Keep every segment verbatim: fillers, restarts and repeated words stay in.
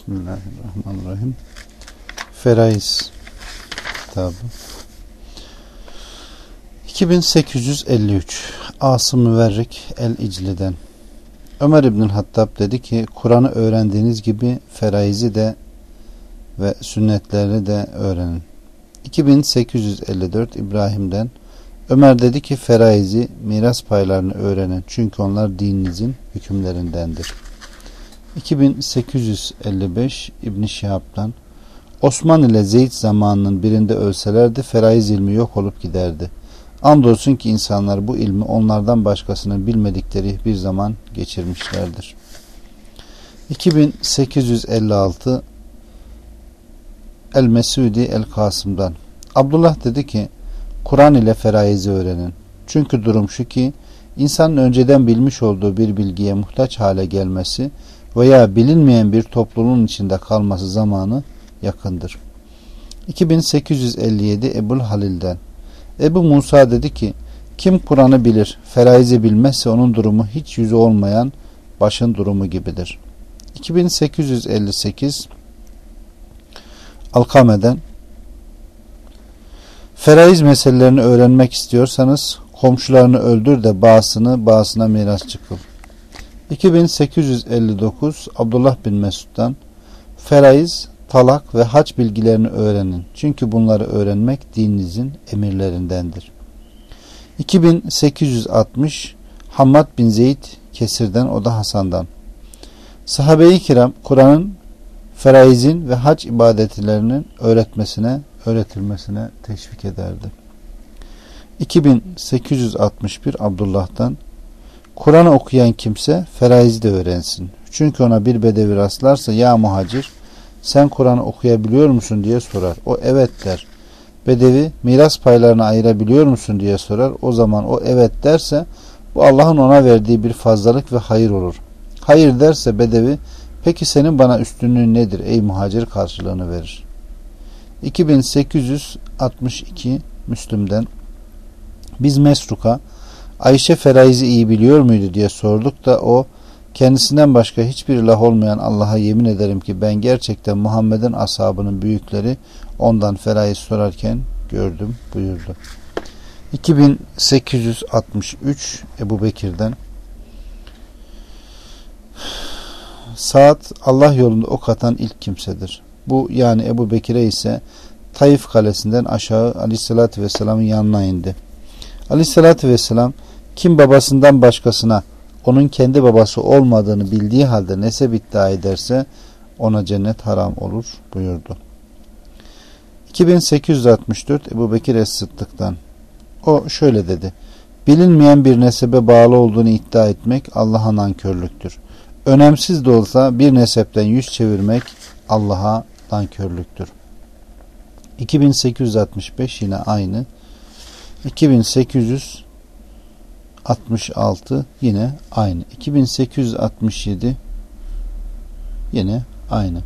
Bismillahirrahmanirrahim. Feraiz kitabı. iki bin sekiz yüz elli üç Asım Müverrik el-İcli'den Ömer İbnül Hattab dedi ki, Kur'an'ı öğrendiğiniz gibi feraizi de ve sünnetleri de öğrenin. iki bin sekiz yüz elli dört İbrahim'den Ömer dedi ki, feraizi, miras paylarını öğrenin. Çünkü onlar dininizin hükümlerindendir. iki bin sekiz yüz elli beş İbn-i Şihab'dan Osman ile Zeyd zamanının birinde ölselerdi feraiz ilmi yok olup giderdi. Andolsun ki insanlar bu ilmi onlardan başkasının bilmedikleri bir zaman geçirmişlerdir. iki bin sekiz yüz elli altı El-Mesudi El-Kasım'dan Abdullah dedi ki, Kur'an ile feraizi öğrenin. Çünkü durum şu ki, insanın önceden bilmiş olduğu bir bilgiye muhtaç hale gelmesi veya bilinmeyen bir topluluğun içinde kalması zamanı yakındır. iki bin sekiz yüz elli yedi Ebul Halil'den Ebu Musa dedi ki, kim Kur'an'ı bilir, feraizi bilmezse onun durumu hiç yüzü olmayan başın durumu gibidir. iki bin sekiz yüz elli sekiz Alkame'den feraiz meselelerini öğrenmek istiyorsanız komşularını öldür de bağısını bağısına mirasçı kıl. iki bin sekiz yüz elli dokuz Abdullah bin Mesud'dan feraiz, talak ve hac bilgilerini öğrenin. Çünkü bunları öğrenmek dininizin emirlerindendir. iki bin sekiz yüz altmış Hammad bin Zeyd Kesir'den, o da Hasan'dan. Sahabe-i kiram Kur'an'ın feraizin ve hac ibadetlerinin öğretmesine, öğretilmesine teşvik ederdi. iki bin sekiz yüz altmış bir Abdullah'tan Kur'an'ı okuyan kimse feraizi de öğrensin. Çünkü ona bir bedevi rastlarsa, ya muhacir, sen Kur'an'ı okuyabiliyor musun diye sorar. O evet der. Bedevi, miras paylarını ayırabiliyor musun diye sorar. O zaman o evet derse, bu Allah'ın ona verdiği bir fazlalık ve hayır olur. Hayır derse bedevi, peki senin bana üstünlüğün nedir ey muhacir karşılığını verir. iki bin sekiz yüz altmış iki Müslim'den biz Mesruk'a Ayşe feraizi iyi biliyor muydu diye sorduk da o, kendisinden başka hiçbir ilah olmayan Allah'a yemin ederim ki ben gerçekten Muhammed'in ashabının büyükleri ondan feraiz sorarken gördüm buyurdu. iki bin sekiz yüz altmış üç Ebu Bekir'den Saad Allah yolunda ok atan ilk kimsedir. Bu yani Ebu Bekir'e ise Taif kalesinden aşağı Aleyhisselatü Vesselam'ın yanına indi. Aleyhisselatü Vesselam kim babasından başkasına onun kendi babası olmadığını bildiği halde nesep iddia ederse ona cennet haram olur buyurdu. iki bin sekiz yüz altmış dört Ebu Bekir Es-Sıddık'tan o şöyle dedi: bilinmeyen bir nesebe bağlı olduğunu iddia etmek Allah'a nankörlüktür. Önemsiz de olsa bir nesepten yüz çevirmek Allah'a nankörlüktür. iki bin sekiz yüz altmış beş yine aynı. iki bin sekiz yüz altmış altı yine aynı. iki bin sekiz yüz altmış yedi yine aynı.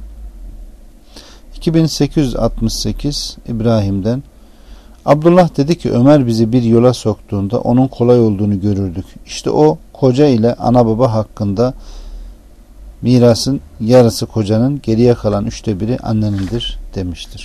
iki bin sekiz yüz altmış sekiz İbrahim'den Abdullah dedi ki, Ömer bizi bir yola soktuğunda onun kolay olduğunu görürdük. İşte o koca ile ana baba hakkında mirasın yarısı kocanın, geriye kalan üçte biri annenindir demiştir.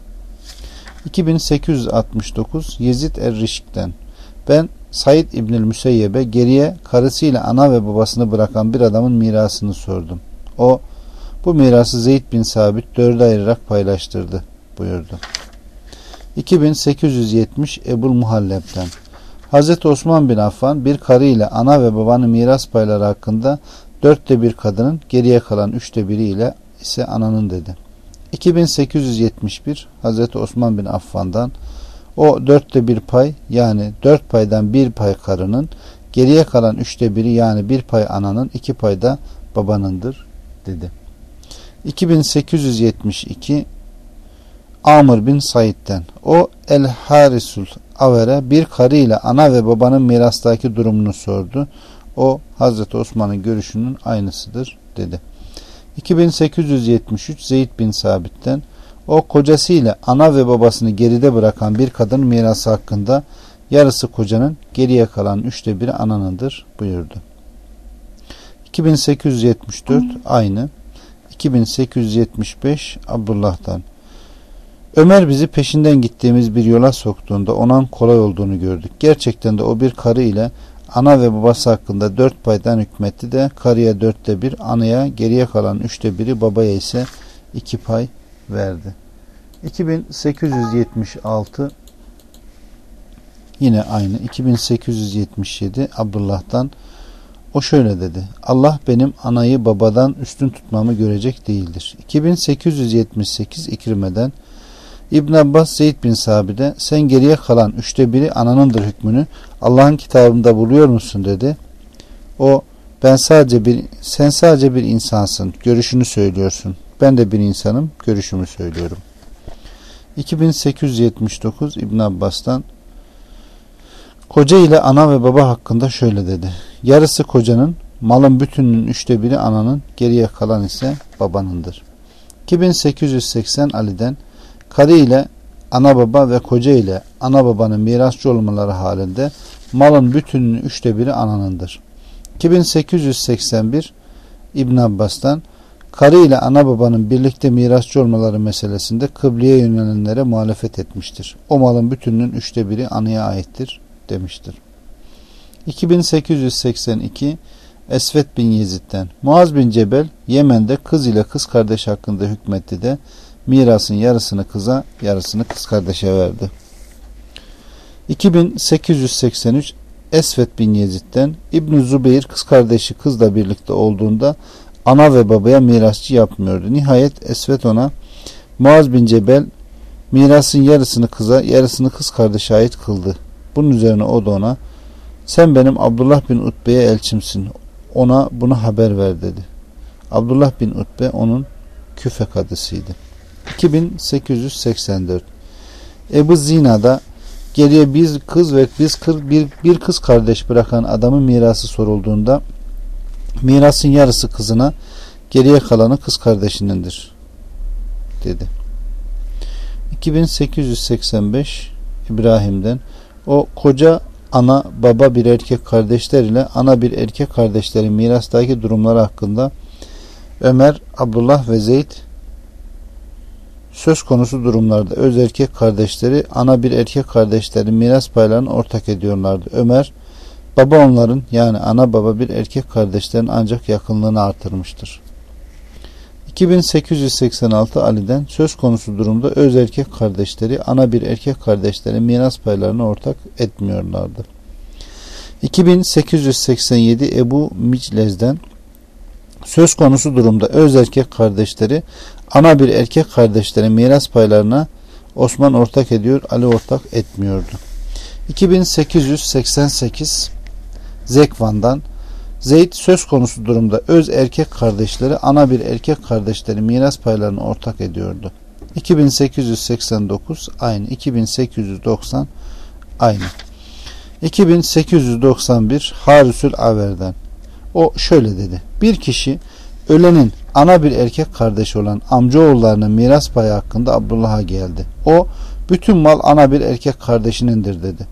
iki bin sekiz yüz altmış dokuz Yezid Er-Rişk'ten ben Said İbnül Müseyyeb'e geriye karısıyla ana ve babasını bırakan bir adamın mirasını sordum. O, bu mirası Zeyd bin Sabit dörde ayırarak paylaştırdı buyurdu. iki bin sekiz yüz yetmiş Ebul Muhalleb'den Hazreti Osman bin Affan bir karı ile ana ve babanın miras payları hakkında dörtte bir kadının, geriye kalan üçte biri ile ise ananın dedi. iki bin sekiz yüz yetmiş bir Hazreti Osman bin Affan'dan o dörtte bir pay yani dört paydan bir pay karının, geriye kalan üçte biri yani bir pay ananın, iki pay da babanındır dedi. iki bin sekiz yüz yetmiş iki Amr bin Said'den o El-Harisul Aver'e bir karı ile ana ve babanın mirastaki durumunu sordu. O Hazreti Osman'ın görüşünün aynısıdır dedi. iki bin sekiz yüz yetmiş üç Zeyd bin Sabit'ten o kocasıyla ana ve babasını geride bırakan bir kadın mirası hakkında yarısı kocanın, geriye kalan üçte biri ananındır buyurdu. iki bin sekiz yüz yetmiş dört aynı. iki bin sekiz yüz yetmiş beş Abdullah'tan. Ömer bizi peşinden gittiğimiz bir yola soktuğunda onun kolay olduğunu gördük. Gerçekten de o bir karı ile ana ve babası hakkında dört paydan hükmetti de karıya dörtte bir, anaya geriye kalan üçte biri, babaya ise iki pay verdi. iki bin sekiz yüz yetmiş altı yine aynı. iki bin sekiz yüz yetmiş yedi Abdullah'tan. O şöyle dedi: Allah benim anayı babadan üstün tutmamı görecek değildir. iki bin sekiz yüz yetmiş sekiz İkrime'den. İbn Abbas Zeyd bin Sabit'e sen geriye kalan üçte biri ananındır hükmünü Allah'ın kitabında buluyor musun dedi. O ben sadece bir sen sadece bir insansın, görüşünü söylüyorsun. Ben de bir insanım, görüşümü söylüyorum. iki bin sekiz yüz yetmiş dokuz İbn Abbas'tan. Koca ile ana ve baba hakkında şöyle dedi: yarısı kocanın, malın bütününün üçte biri ananın, geriye kalan ise babanındır. iki bin sekiz yüz seksen Ali'den. Karı ile ana baba ve koca ile ana babanın mirasçı olmaları halinde malın bütününün üçte biri ananındır. iki bin sekiz yüz seksen bir İbn Abbas'tan. Karı ile ana babanın birlikte mirasçı olmaları meselesinde kıbleye yönelenlere muhalefet etmiştir. O malın bütününün üçte biri anaya aittir demiştir. iki bin sekiz yüz seksen iki Esvet bin Yezid'den. Muaz bin Cebel Yemen'de kız ile kız kardeş hakkında hükmetti de mirasın yarısını kıza, yarısını kız kardeşe verdi. iki bin sekiz yüz seksen üç Esvet bin Yezid'den. İbn Zübeyir kız kardeşi kızla birlikte olduğunda ana ve babaya mirasçı yapmıyordu. Nihayet Esvet ona Muaz bin Cebel mirasın yarısını kıza, yarısını kız kardeşe ait kıldı. Bunun üzerine o da ona sen benim Abdullah bin Utbe'ye elçimsin. Ona bunu haber ver dedi. Abdullah bin Utbe onun Küfe kadısıydı. iki bin sekiz yüz seksen dört Ebu Zina'da geriye bir kız ve biz bir, bir kız kardeş bırakan adamın mirası sorulduğunda mirasın yarısı kızına, geriye kalanı kız kardeşinindir dedi. iki bin sekiz yüz seksen beş İbrahim'den. O koca ana baba bir erkek kardeşler ile ana bir erkek kardeşlerin mirastaki durumları hakkında Ömer, Abdullah ve Zeyd söz konusu durumlarda öz erkek kardeşleri ana bir erkek kardeşlerin miras paylarını ortak ediyorlardı. Ömer, baba onların yani ana baba bir erkek kardeşlerin ancak yakınlığını artırmıştır. iki bin sekiz yüz seksen altı Ali'den söz konusu durumda öz erkek kardeşleri ana bir erkek kardeşlerin miras paylarını ortak etmiyorlardı. iki bin sekiz yüz seksen yedi Ebu Miclez'den söz konusu durumda öz erkek kardeşleri ana bir erkek kardeşlerin miras paylarına Osman ortak ediyor, Ali ortak etmiyordu. iki bin sekiz yüz seksen sekiz Zekvan'dan Zeyd söz konusu durumda öz erkek kardeşleri ana bir erkek kardeşlerin miras paylarını ortak ediyordu. iki bin sekiz yüz seksen dokuz aynı. iki bin sekiz yüz doksan aynı. iki bin sekiz yüz doksan bir Harisül Aver'den. O şöyle dedi: bir kişi ölenin ana bir erkek kardeşi olan amcaoğullarının miras payı hakkında Abdullah'a geldi. O bütün mal ana bir erkek kardeşinindir dedi.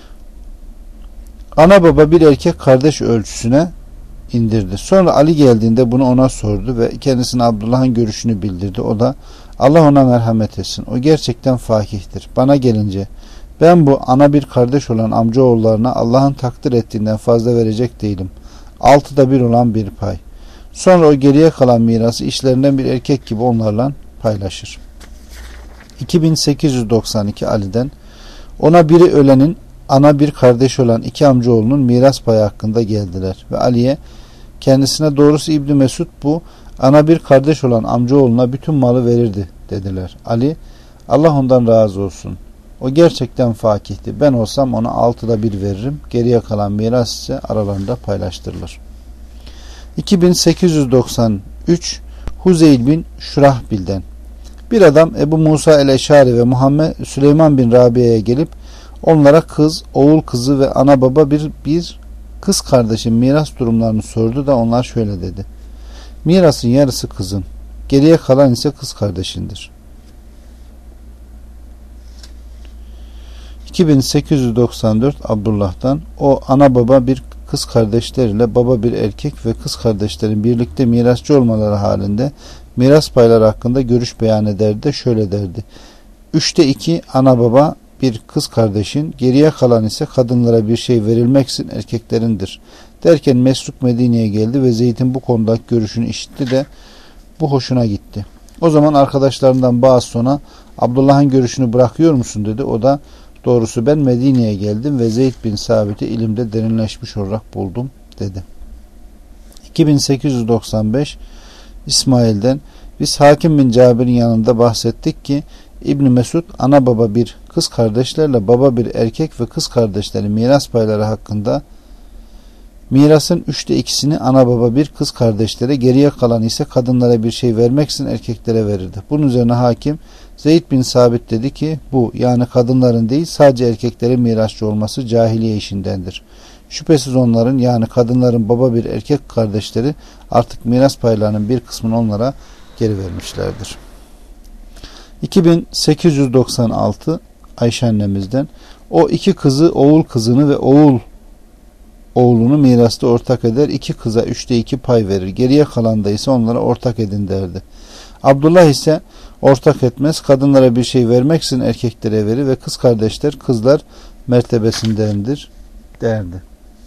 Ana baba bir erkek kardeş ölçüsüne indirdi. Sonra Ali geldiğinde bunu ona sordu ve kendisine Abdullah'ın görüşünü bildirdi. O da Allah ona merhamet etsin. O gerçekten fakihtir. Bana gelince ben bu ana bir kardeş olan amcaoğullarına Allah'ın takdir ettiğinden fazla verecek değilim. Altıda bir olan bir pay. Sonra o geriye kalan mirası işlerinden bir erkek gibi onlarla paylaşır. iki bin sekiz yüz doksan iki Ali'den ona biri ölenin ana bir kardeş olan iki amcaoğlunun miras payı hakkında geldiler ve Ali'ye kendisine doğrusu İbn Mesud bu ana bir kardeş olan amcaoğluna bütün malı verirdi dediler. Ali Allah ondan razı olsun. O gerçekten fakihti. Ben olsam ona altıda bir veririm. Geriye kalan miras ise aralarında paylaştırılır. iki bin sekiz yüz doksan üç Huzeyl bin Şurahbil'den. Bir adam Ebu Musa el-Eşari ve Muhammed Süleyman bin Rabia'ya gelip onlara kız, oğul kızı ve ana baba bir, bir kız kardeşin miras durumlarını sordu da onlar şöyle dedi: mirasın yarısı kızın, geriye kalan ise kız kardeşindir. iki bin sekiz yüz doksan dört Abdullah'tan o ana baba bir kız kardeşler ile baba bir erkek ve kız kardeşlerin birlikte mirasçı olmaları halinde miras payları hakkında görüş beyan ederdi de şöyle derdi. Üçte iki ana baba bir kız kardeşin, geriye kalan ise kadınlara bir şey verilmeksizin erkeklerindir. Derken Mesruk Medine'ye geldi ve Zeyd'in bu konudaki görüşünü işitti de bu hoşuna gitti. O zaman arkadaşlarından bazı sonra Abdullah'ın görüşünü bırakıyor musun dedi. O da doğrusu ben Medine'ye geldim ve Zeyd bin Sabit'i ilimde derinleşmiş olarak buldum dedi. iki bin sekiz yüz doksan beş İsmail'den biz Hakim bin Cabir'in yanında bahsettik ki İbn Mesud ana baba bir kız kardeşlerle baba bir erkek ve kız kardeşleri miras payları hakkında mirasın üçte ikisini ana baba bir kız kardeşlere, geriye kalan ise kadınlara bir şey vermeksizin erkeklere verirdi. Bunun üzerine hakim Zeyd bin Sabit dedi ki bu yani kadınların değil sadece erkeklere mirasçı olması cahiliye işindendir. Şüphesiz onların yani kadınların baba bir erkek kardeşleri artık miras paylarının bir kısmını onlara geri vermişlerdir. iki bin sekiz yüz doksan altı Ayşe annemizden o iki kızı oğul kızını ve oğul oğlunu mirasta ortak eder. İki kıza üçte iki pay verir. Geriye kalan da ise onlara ortak edin derdi. Abdullah ise ortak etmez. Kadınlara bir şey vermeksizin erkeklere verir ve kız kardeşler kızlar mertebesindendir derdi.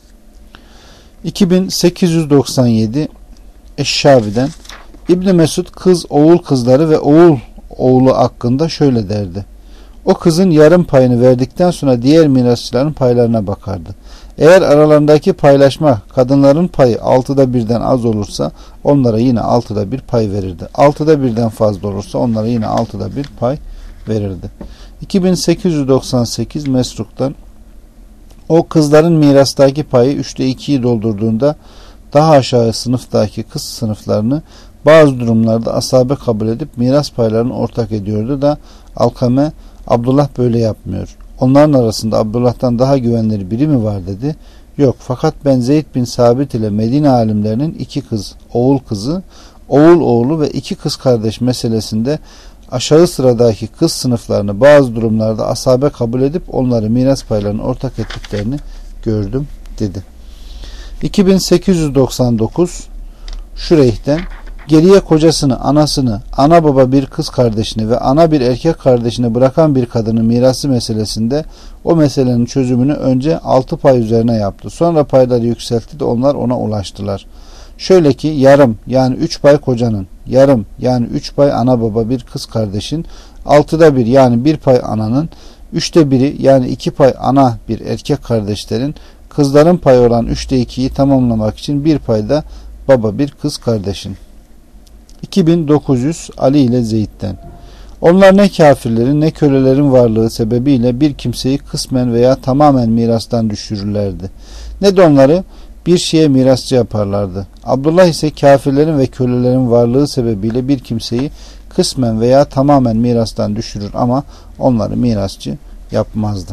iki bin sekiz yüz doksan yedi Eşşabi'den İbn Mesud kız oğul kızları ve oğul oğlu hakkında şöyle derdi. O kızın yarım payını verdikten sonra diğer mirasçıların paylarına bakardı. Eğer aralarındaki paylaşma kadınların payı altıda birden az olursa onlara yine altıda bir pay verirdi. Altıda birden fazla olursa onlara yine altıda bir pay verirdi. iki bin sekiz yüz doksan sekiz Mesruk'tan o kızların mirastaki payı üçte ikiyi doldurduğunda daha aşağı sınıftaki kız sınıflarını bazı durumlarda asabe kabul edip miras paylarını ortak ediyordu da Alkame Abdullah böyle yapmıyor. Onların arasında Abdullah'tan daha güvenilir biri mi var dedi. Yok fakat ben Zeyd bin Sabit ile Medine alimlerinin iki kız, oğul kızı, oğul oğlu ve iki kız kardeş meselesinde aşağı sıradaki kız sınıflarını bazı durumlarda asabe kabul edip onları miras paylarını ortak ettiklerini gördüm dedi. iki bin sekiz yüz doksan dokuz Şureyh'ten geriye kocasını, anasını, ana baba bir kız kardeşini ve ana bir erkek kardeşini bırakan bir kadının mirası meselesinde o meselenin çözümünü önce altı pay üzerine yaptı. Sonra payları yükseltti de onlar ona ulaştılar. Şöyle ki yarım yani üç pay kocanın, yarım yani üç pay ana baba bir kız kardeşin, altıda bir yani bir pay ananın, üçte biri yani iki pay ana bir erkek kardeşlerin, kızların payı olan üçte ikiyi tamamlamak için bir pay da baba bir kız kardeşin. iki bin dokuz yüz Ali ile Zeyd'den. Onlar ne kafirlerin ne kölelerin varlığı sebebiyle bir kimseyi kısmen veya tamamen mirastan düşürürlerdi. Ne de onları bir şeye mirasçı yaparlardı. Abdullah ise kafirlerin ve kölelerin varlığı sebebiyle bir kimseyi kısmen veya tamamen mirastan düşürür ama onları mirasçı yapmazdı.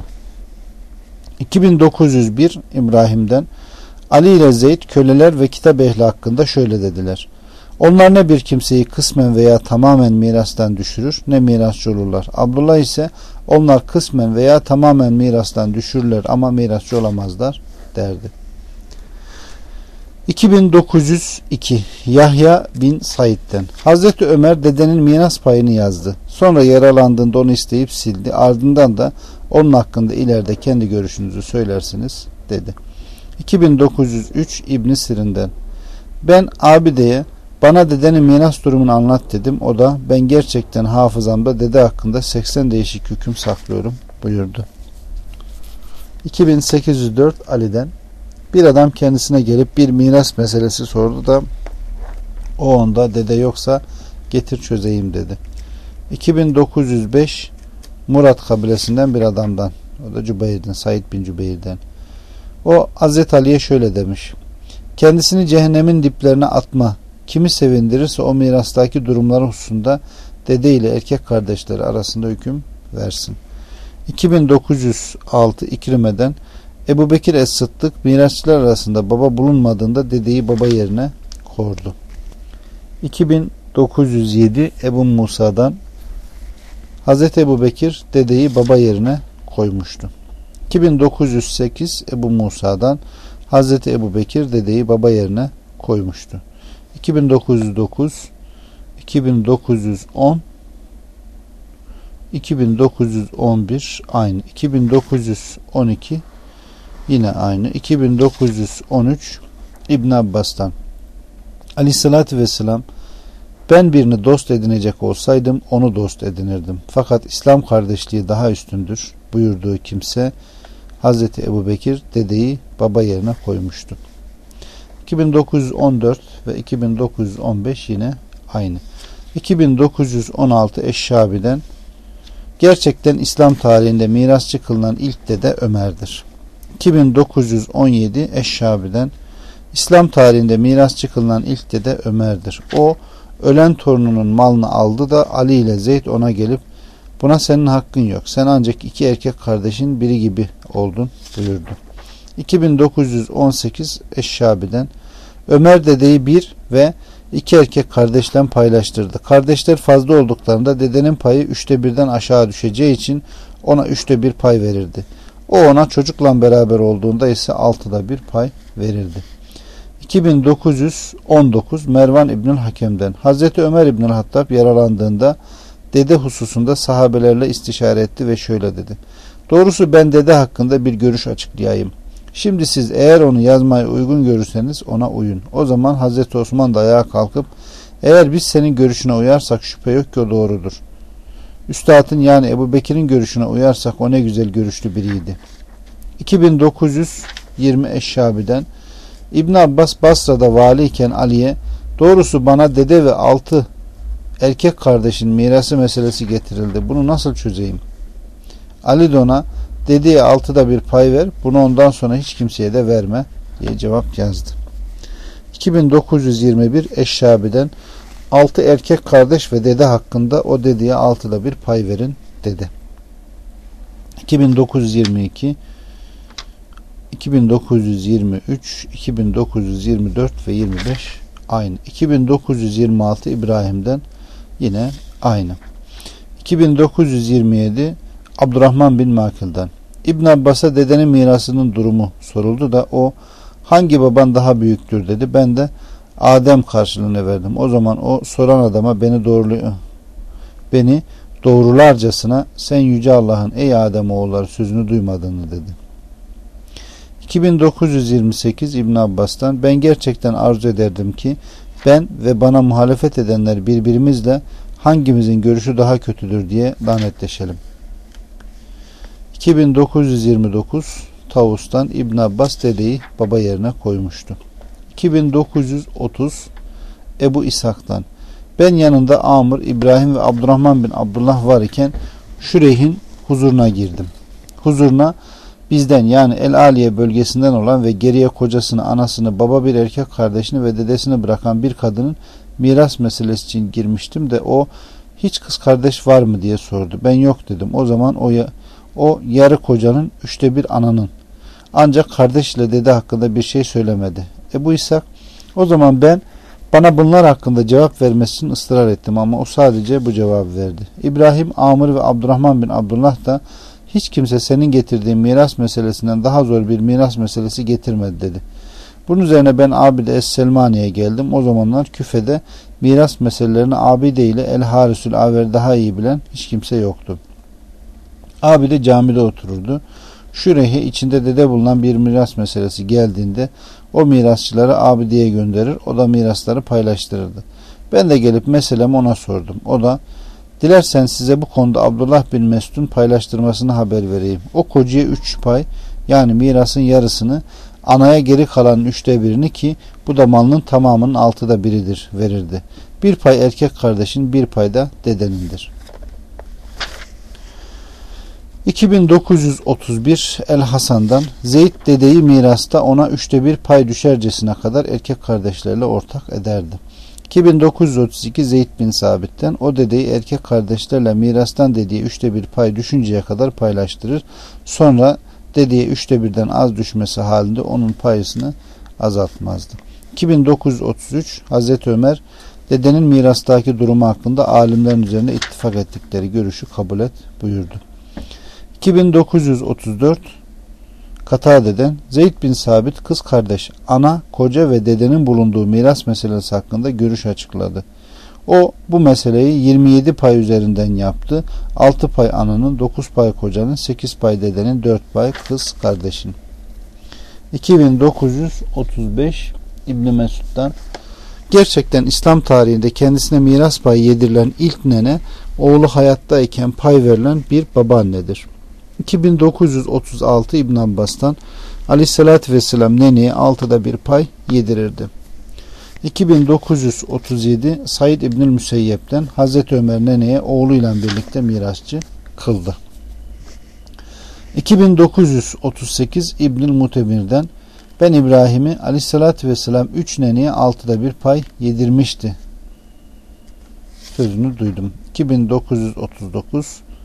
iki bin dokuz yüz bir İbrahim'den Ali ile Zeyd köleler ve kitap ehli hakkında şöyle dediler. Onlar ne bir kimseyi kısmen veya tamamen mirastan düşürür ne mirasçı olurlar. Abdullah ise onlar kısmen veya tamamen mirastan düşürürler ama mirasçı olamazlar derdi. iki bin dokuz yüz iki Yahya bin Said'den Hazreti Ömer dedenin miras payını yazdı. Sonra yaralandığında onu isteyip sildi. Ardından da onun hakkında ileride kendi görüşünüzü söylersiniz dedi. iki bin dokuz yüz üç İbn Sirin'den ben Abide'ye bana dedenin miras durumunu anlat dedim. O da ben gerçekten hafızamda dede hakkında seksen değişik hüküm saklıyorum buyurdu. iki bin sekiz yüz dört Ali'den bir adam kendisine gelip bir miras meselesi sordu da o onda dede yoksa getir çözeyim dedi. iki bin dokuz yüz beş Murat kabilesinden bir adamdan, o da Cübeyr'den, Said bin Cübeyr'den. O Hazreti Ali'ye şöyle demiş. Kendisini cehennemin diplerine atma kimi sevindirirse o mirastaki durumlar hususunda dede ile erkek kardeşleri arasında hüküm versin. iki bin dokuz yüz altı İkrime'den Ebu Bekir Es-Sıddık mirasçılar arasında baba bulunmadığında dedeyi baba yerine koydu. iki bin dokuz yüz yedi Ebu Musa'dan Hazreti Ebu Bekir dedeyi baba yerine koymuştu. iki bin dokuz yüz sekiz Ebu Musa'dan Hazreti Ebu Bekir dedeyi baba yerine koymuştu. iki bin dokuz yüz dokuz iki bin dokuz yüz on, iki bin dokuz yüz on bir aynı, iki bin dokuz yüz on iki yine aynı, iki bin dokuz yüz on üç İbn Abbas'tan Aleyhissalatü vesselam, ben birini dost edinecek olsaydım onu dost edinirdim. Fakat İslam kardeşliği daha üstündür buyurduğu kimse Hazreti Ebubekir dedeyi baba yerine koymuştu. iki bin dokuz yüz on dört ve iki bin dokuz yüz on beş yine aynı. iki bin dokuz yüz on altı Eşşabi'den, gerçekten İslam tarihinde mirasçı kılınan ilk dede Ömer'dir. iki bin dokuz yüz on yedi Eşşabi'den, İslam tarihinde mirasçı kılınan ilk dede Ömer'dir. O ölen torununun malını aldı da Ali ile Zeyd ona gelip, buna senin hakkın yok, sen ancak iki erkek kardeşin biri gibi oldun buyurdu. iki bin dokuz yüz on sekiz Eşşabi'den, Ömer dedeyi bir ve iki erkek kardeşle paylaştırdı. Kardeşler fazla olduklarında dedenin payı üçte birden aşağı düşeceği için ona üçte bir pay verirdi. O ona çocukla beraber olduğunda ise altıda bir pay verirdi. iki bin dokuz yüz on dokuz Mervan İbnül Hakem'den, Hazreti Ömer İbnül Hattab yaralandığında dede hususunda sahabelerle istişare etti ve şöyle dedi: doğrusu ben dede hakkında bir görüş açıklayayım. Şimdi siz eğer onu yazmayı uygun görürseniz ona uyun. O zaman Hazreti Osman da ayağa kalkıp, eğer biz senin görüşüne uyarsak şüphe yok ki o doğrudur. Üstadın yani Ebu Bekir'in görüşüne uyarsak o ne güzel görüşlü biriydi. iki bin dokuz yüz yirmi Eşşabi'den, İbn Abbas Basra'da valiyken Ali'ye, doğrusu bana dede ve altı erkek kardeşin mirası meselesi getirildi. Bunu nasıl çözeyim? Ali de ona, dedeye altıda bir pay ver, bunu ondan sonra hiç kimseye de verme diye cevap yazdı. iki bin dokuz yüz yirmi bir Eşşabi'den, altı erkek kardeş ve dede hakkında o dedeye altıda bir pay verin dedi. iki bin dokuz yüz yirmi iki, iki bin dokuz yüz yirmi üç, iki bin dokuz yüz yirmi dört ve yirmi beş aynı. iki bin dokuz yüz yirmi altı İbrahim'den yine aynı. iki bin dokuz yüz yirmi yedi Abdurrahman bin Makil'den, İbn Abbas'a dedenin mirasının durumu soruldu da o, hangi baban daha büyüktür dedi. Ben de Adem karşılığını verdim. O zaman o soran adama beni doğruluyor. Beni doğrularcasına, sen yüce Allah'ın ey Adem oğulları sözünü duymadığını dedi. iki bin dokuz yüz yirmi sekiz İbn Abbas'tan, ben gerçekten arzu ederdim ki ben ve bana muhalefet edenler birbirimizle hangimizin görüşü daha kötüdür diye lanetleşelim. iki bin dokuz yüz yirmi dokuz Tavus'tan, İbn Abbas dedeyi baba yerine koymuştu. iki bin dokuz yüz otuz Ebu İshak'tan, ben yanında Amr, İbrahim ve Abdurrahman bin Abdullah var iken Şureyh'in huzuruna girdim. Huzuruna bizden yani El Aliye bölgesinden olan ve geriye kocasını, anasını, baba bir erkek kardeşini ve dedesini bırakan bir kadının miras meselesi için girmiştim de o, hiç kız kardeş var mı diye sordu. Ben yok dedim. O zaman o ya O yarı kocanın, üçte bir ananın. Ancak kardeş ile dede hakkında bir şey söylemedi. Ebu İshak, o zaman ben bana bunlar hakkında cevap vermesi için ısrar ettim ama o sadece bu cevabı verdi. İbrahim, Amr ve Abdurrahman bin Abdullah da, hiç kimse senin getirdiğin miras meselesinden daha zor bir miras meselesi getirmedi dedi. Bunun üzerine ben Abide Es-Selmani'ye geldim. O zamanlar Küfe'de miras meselelerini Abide ile El-Harisül Aver daha iyi bilen hiç kimse yoktu. Abide camide otururdu. Şureyh'e içinde dede bulunan bir miras meselesi geldiğinde o mirasçıları Abide'ye gönderir. O da mirasları paylaştırırdı. Ben de gelip meselemi ona sordum. O da, dilersen size bu konuda Abdullah bin Mesud'un paylaştırmasını haber vereyim. O kocaya üç pay, yani mirasın yarısını, anaya geri kalan üçte birini, ki bu da malının tamamının altıda biridir, verirdi. Bir pay erkek kardeşin, bir pay da dedenindir. iki bin dokuz yüz otuz bir El Hasan'dan, Zeyd dedeyi mirasta ona üçte bir pay düşercesine kadar erkek kardeşlerle ortak ederdi. iki bin dokuz yüz otuz iki Zeyd bin Sabit'ten, o dedeyi erkek kardeşlerle mirastan dedeye üçte bir pay düşünceye kadar paylaştırır. Sonra dedeye üçte birden az düşmesi halinde onun payısını azaltmazdı. iki bin dokuz yüz otuz üç Hazreti Ömer, dedenin mirastaki durumu hakkında alimlerin üzerine ittifak ettikleri görüşü kabul et buyurdu. iki bin dokuz yüz otuz dört Katade'den, Zeyd bin Sabit kız kardeş, ana, koca ve dedenin bulunduğu miras meselesi hakkında görüş açıkladı. O bu meseleyi yirmi yedi pay üzerinden yaptı. altı pay ananın, dokuz pay kocanın, sekiz pay dedenin, dört pay kız kardeşin. iki bin dokuz yüz otuz beş İbn Mesud'dan: gerçekten İslam tarihinde kendisine miras payı yedirilen ilk nene, oğlu hayattayken pay verilen bir babaannedir. iki bin dokuz yüz otuz altı İbn Abbas'tan: Aleyhisselatü Vesselam neneye altıda bir pay yedirirdi. iki bin dokuz yüz otuz yedi Said İbnül Müseyyep'ten: Hazreti Ömer neneye oğluyla birlikte mirasçı kıldı. iki bin dokuz yüz otuz sekiz İbnül Mutemir'den: ben İbrahim'i Aleyhisselatü Vesselam üç neneye altıda bir pay yedirmişti sözünü duydum. iki bin dokuz yüz otuz dokuz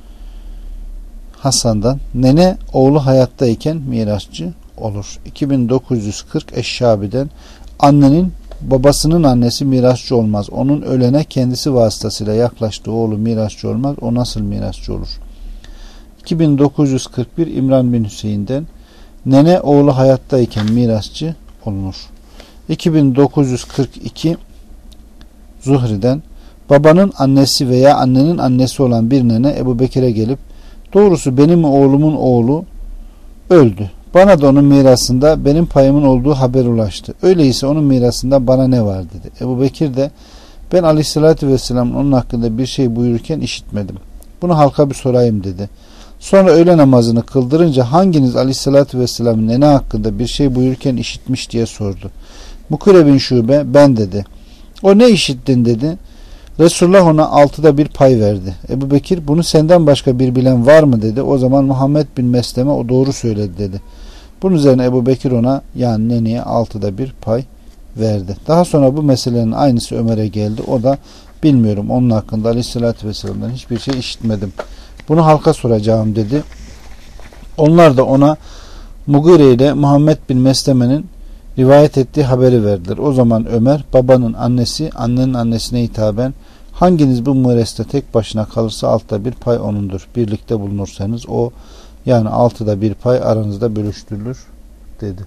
Hasan'dan: nene oğlu hayattayken mirasçı olur. iki bin dokuz yüz kırk Eşşabi'den: annenin babasının annesi mirasçı olmaz. Onun ölene kendisi vasıtasıyla yaklaştığı oğlu mirasçı olmaz. O nasıl mirasçı olur? iki bin dokuz yüz kırk bir İmran bin Hüseyin'den: nene oğlu hayattayken mirasçı olunur. iki bin dokuz yüz kırk iki Zuhri'den: babanın annesi veya annenin annesi olan bir nene Ebu Bekir'e gelip, doğrusu benim oğlumun oğlu öldü. Bana da onun mirasında benim payımın olduğu haber ulaştı. Öyleyse onun mirasında bana ne var dedi. Ebu Bekir de, ben Aleyhisselatü Vesselam'ın onun hakkında bir şey buyururken işitmedim. Bunu halka bir sorayım dedi. Sonra öğle namazını kıldırınca hanginiz Aleyhisselatü Vesselam'ın nene hakkında bir şey buyururken işitmiş diye sordu. Mukire bin Şube, ben dedi. O ne işittin dedi. Resulullah ona altıda bir pay verdi. Ebu Bekir, bunu senden başka bir bilen var mı dedi. O zaman Muhammed bin Mesleme, o doğru söyledi dedi. Bunun üzerine Ebu Bekir ona, yani neneye altıda bir pay verdi. Daha sonra bu meselenin aynısı Ömer'e geldi. O da, bilmiyorum, onun hakkında Aleyhisselatü Vesselam'dan hiçbir şey işitmedim. Bunu halka soracağım dedi. Onlar da ona Mugire ile Muhammed bin Mesleme'nin rivayet ettiği haberi verdiler. O zaman Ömer, babanın annesi annenin annesine hitaben, hanginiz bu mireste tek başına kalırsa altıda bir pay onundur. Birlikte bulunursanız o, yani altıda bir pay aranızda bölüştürülür dedi.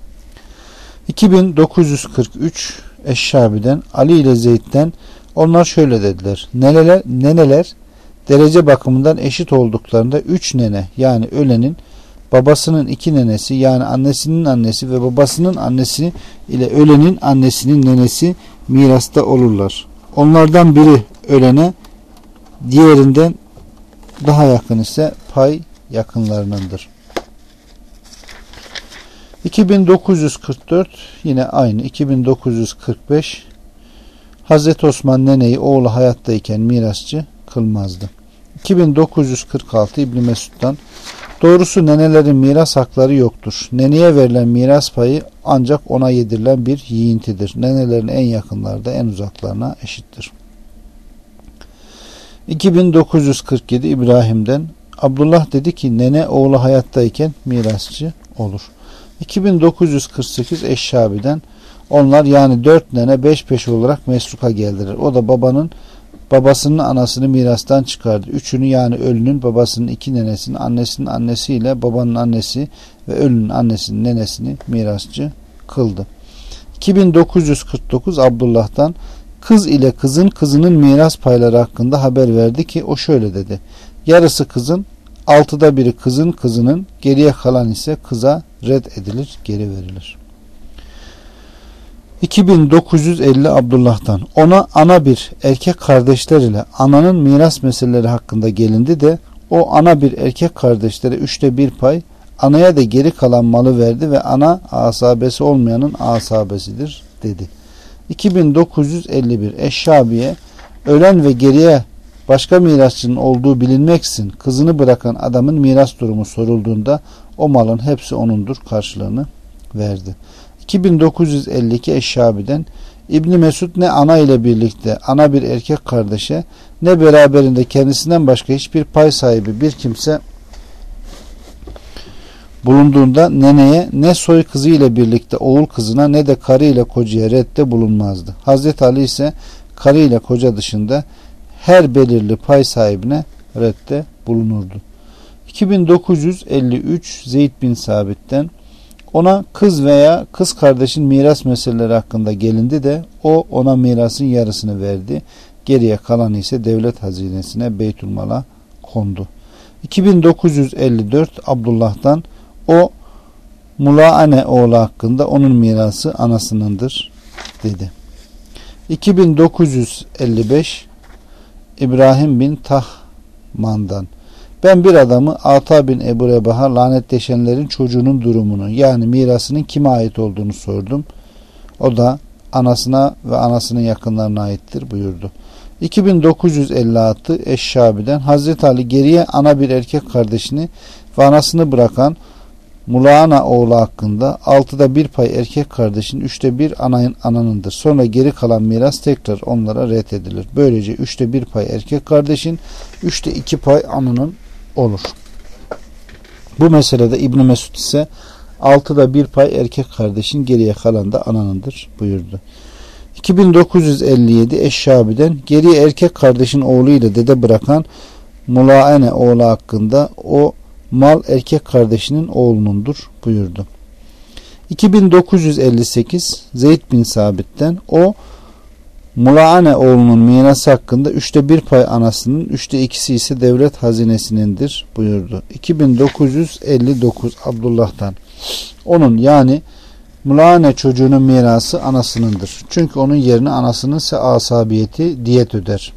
iki bin dokuz yüz kırk üç Eşşabi'den: Ali ile Zeyd'den, onlar şöyle dediler. Neneler, neneler derece bakımından eşit olduklarında üç nene, yani ölenin babasının iki nenesi, yani annesinin annesi ve babasının annesi ile ölenin annesinin nenesi mirasta olurlar. Onlardan biri ölene, diğerinden daha yakın ise pay yakınlarınındır. iki bin dokuz yüz kırk dört yine aynı. iki bin dokuz yüz kırk beş Hazreti Osman neneyi oğlu hayattayken mirasçı kılmazdı. iki bin dokuz yüz kırk altı İbn Mesud'dan: doğrusu nenelerin miras hakları yoktur. Neneye verilen miras payı ancak ona yedirilen bir yiğintidir. Nenelerin en yakınları da en uzaklarına eşittir. iki bin dokuz yüz kırk yedi İbrahim'den: Abdullah dedi ki, nene oğlu hayattayken mirasçı olur. iki bin dokuz yüz kırk sekiz Eşşabi'den: onlar, yani dört nene beş peş olarak mesruka geldiler. O da babanın babasının anasını mirastan çıkardı. Üçünü, yani ölünün babasının iki nenesini, annesinin annesiyle babanın annesi ve ölünün annesinin nenesini mirasçı kıldı. iki bin dokuz yüz kırk dokuz Abdullah'tan: kız ile kızın kızının miras payları hakkında haber verdi ki, o şöyle dedi. Yarısı kızın, altıda biri kızın kızının, geriye kalan ise kıza red edilir, geri verilir. iki bin dokuz yüz elli Abdullah'tan: ona ana bir erkek kardeşler ile ananın miras meseleleri hakkında gelindi de, o ana bir erkek kardeşlere üçte bir pay, anaya da geri kalan malı verdi ve ana asabesi olmayanın asabesidir dedi. iki bin dokuz yüz elli bir Eşşabi'ye: ölen ve geriye başka mirasçının olduğu bilinmeksizin kızını bırakan adamın miras durumu sorulduğunda o malın hepsi onundur karşılığını verdi. iki bin dokuz yüz elli iki Eşşabi'den: İbni Mesud ne ana ile birlikte ana bir erkek kardeşe, ne beraberinde kendisinden başka hiçbir pay sahibi bir kimse bulunduğunda neneye, ne soy kızı ile birlikte oğul kızına, ne de karı ile kocaya redde bulunmazdı. Hazreti Ali ise karı ile koca dışında her belirli pay sahibine redde bulunurdu. iki bin dokuz yüz elli üç Zeyd bin Sabit'ten: ona kız veya kız kardeşin miras meseleleri hakkında gelindi de o ona mirasın yarısını verdi. Geriye kalanı ise devlet hazinesine, Beytülmal'a kondu. iki bin dokuz yüz elli dört Abdullah'tan, o Mulaane oğlu hakkında onun mirası anasınındır dedi. iki bin dokuz yüz elli beş İbrahim bin Tahman'dan, ben bir adamı Ata bin Ebu Rebah'a lanetleşenlerin çocuğunun durumunu, yani mirasının kime ait olduğunu sordum. O da anasına ve anasının yakınlarına aittir buyurdu. iki bin dokuz yüz elli altı Eşşabi'den, Hazreti Ali geriye ana bir erkek kardeşini ve anasını bırakan Mulaana oğlu hakkında altıda bir pay erkek kardeşin, üçte bir anayın, ananındır. Sonra geri kalan miras tekrar onlara reddedilir. Böylece üçte bir pay erkek kardeşin, üçte iki pay ananın olur. Bu meselede İbn Mesud ise altıda bir pay erkek kardeşin, geriye kalan da ananındır buyurdu. iki bin dokuz yüz elli yedi Eşşabi'den, geriye erkek kardeşin oğlu ile dede bırakan Mulaane oğlu hakkında o mal erkek kardeşinin oğlunundur buyurdu. iki bin dokuz yüz elli sekiz Zeyd bin Sabit'ten, o Mulaane oğlunun mirası hakkında üçte bir pay anasının, üçte ikisi ise devlet hazinesinindir buyurdu. iki bin dokuz yüz elli dokuz Abdullah'tan, onun yani Mulaane çocuğunun mirası anasınındır. Çünkü onun yerine anasının ise asabiyeti diyet öder.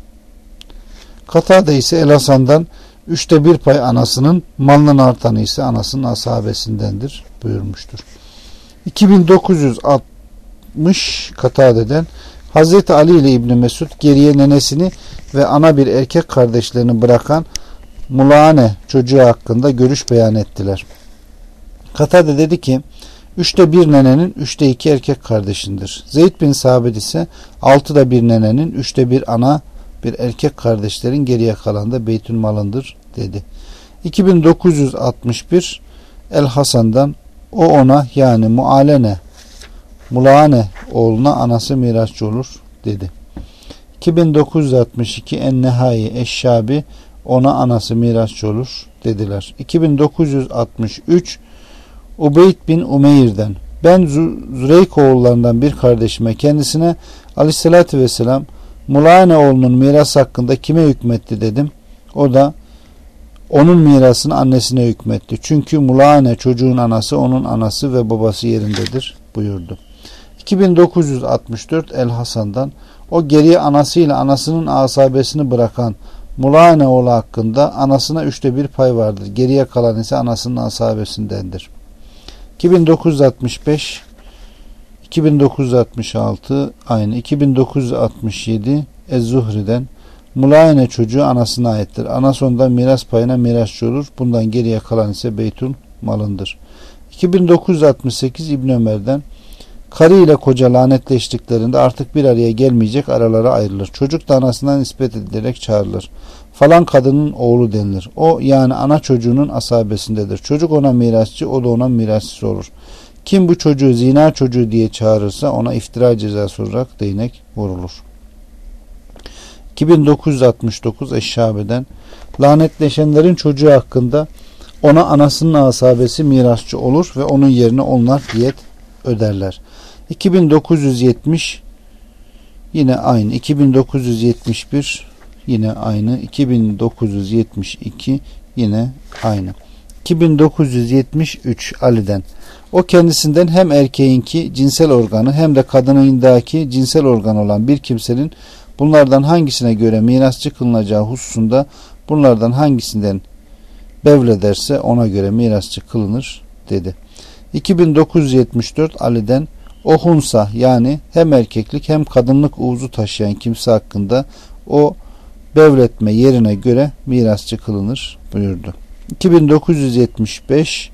Katade ise El Hasan'dan, üçte bir pay anasının, malının artanı ise anasının asabesindendir buyurmuştur. iki bin dokuz yüz altmış Katade'den, Hazreti Ali ile İbn Mesud geriye nenesini ve ana bir erkek kardeşlerini bırakan Mulaane çocuğu hakkında görüş beyan ettiler. Katade dedi ki, üçte bir nenenin, üçte iki erkek kardeşindir. Zeyd bin Sabit ise altıda bir nenenin, üçte bir ana bir erkek kardeşlerin, geriye kalan da Beytülmal'ındır dedi. iki bin dokuz yüz altmış bir El Hasan'dan, o ona yani Mualene Mulaane oğluna anası mirasçı olur dedi. iki bin dokuz yüz altmış iki En-Nehai Eşşabi, ona anası mirasçı olur dediler. iki bin dokuz yüz altmış üç Ubeyd bin Umeyr'den, ben Züreyk oğullarından bir kardeşime, kendisine Aleyhisselatü Vesselam Mulaane oğlunun miras hakkında kime hükmetti dedim. O da onun mirasını annesine hükmetti. Çünkü Mulaane çocuğun anası onun anası ve babası yerindedir buyurdu. iki bin dokuz yüz altmış dört El Hasan'dan, o geriye anasıyla anasının asabesini bırakan Mulaane oğlu hakkında anasına üçte bir pay vardır. Geriye kalan ise anasının asabesindendir. iki bin dokuz yüz altmış beş iki bin dokuz yüz altmış altı aynı. iki bin dokuz yüz altmış yedi Ez-Zuhri'den, Mulaane çocuğu anasına aittir. Anası ondan miras payına mirasçı olur. Bundan geriye kalan ise Beytül malındır. iki bin dokuz yüz altmış sekiz İbn Ömer'den, karı ile koca lanetleştiklerinde artık bir araya gelmeyecek, aralara ayrılır. Çocuk da anasından nispet edilerek çağrılır. Falan kadının oğlu denilir. O yani ana çocuğunun asabesindedir. Çocuk ona mirasçı, o da ona mirasçısı olur. Kim bu çocuğu zina çocuğu diye çağırırsa ona iftira cezası olarak değnek vurulur. iki bin dokuz yüz altmış dokuz Eşşabi'den, lanetleşenlerin çocuğu hakkında ona anasının asabesi mirasçı olur ve onun yerine onlar diyet öderler. iki bin dokuz yüz yetmiş yine aynı. iki bin dokuz yüz yetmiş bir yine aynı. iki bin dokuz yüz yetmiş iki yine aynı. iki bin dokuz yüz yetmiş üç Ali'den, o kendisinden hem erkeğinki cinsel organı hem de kadınındaki cinsel organ olan bir kimsenin bunlardan hangisine göre mirasçı kılınacağı hususunda bunlardan hangisinden bevlederse ona göre mirasçı kılınır dedi. iki bin dokuz yüz yetmiş dört Ali'den, o hunsa yani hem erkeklik hem kadınlık uğuzu taşıyan kimse hakkında o bevletme yerine göre mirasçı kılınır buyurdu. iki bin dokuz yüz yetmiş beş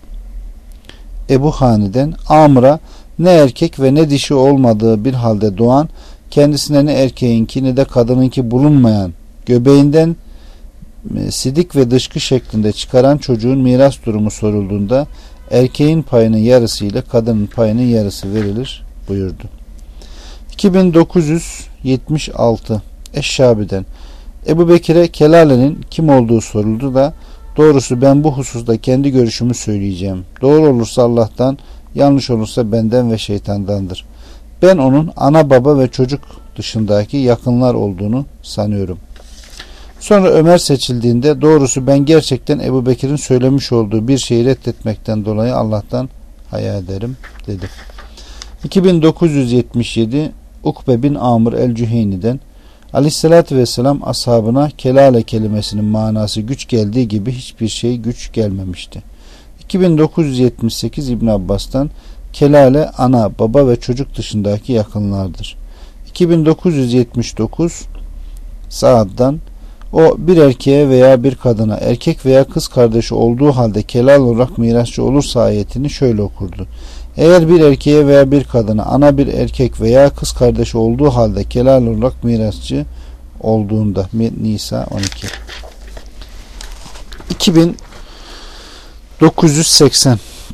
Ebu Hani'den, Amr'a ne erkek ve ne dişi olmadığı bir halde doğan, kendisine ne erkeğinki ne de kadınınki bulunmayan, göbeğinden sidik ve dışkı şeklinde çıkaran çocuğun miras durumu sorulduğunda erkeğin payının yarısı ile kadının payının yarısı verilir buyurdu. iki bin dokuz yüz yetmiş altı Eşşabi'den, Ebu Bekir'e kelalenin kim olduğu soruldu da, doğrusu ben bu hususta kendi görüşümü söyleyeceğim. Doğru olursa Allah'tan, yanlış olursa benden ve şeytandandır. Ben onun ana baba ve çocuk dışındaki yakınlar olduğunu sanıyorum. Sonra Ömer seçildiğinde doğrusu ben gerçekten Ebu Bekir'in söylemiş olduğu bir şeyi reddetmekten dolayı Allah'tan haya ederim dedi. iki bin dokuz yüz yetmiş yedi Ukbe bin Amr el-Cüheyni'den Aleyhisselatü Vesselam ashabına kelale kelimesinin manası güç geldiği gibi hiçbir şey güç gelmemişti. iki bin dokuz yüz yetmiş sekiz İbn Abbas'tan kelale ana, baba ve çocuk dışındaki yakınlardır. iki bin dokuz yüz yetmiş dokuz Saad'dan o bir erkeğe veya bir kadına erkek veya kız kardeşi olduğu halde kelal olarak mirasçı olursa ayetini şöyle okurdu. Eğer bir erkeğe veya bir kadına ana bir erkek veya kız kardeşi olduğu halde kelal olarak mirasçı olduğunda. Nisa on iki. iki bin dokuz yüz seksen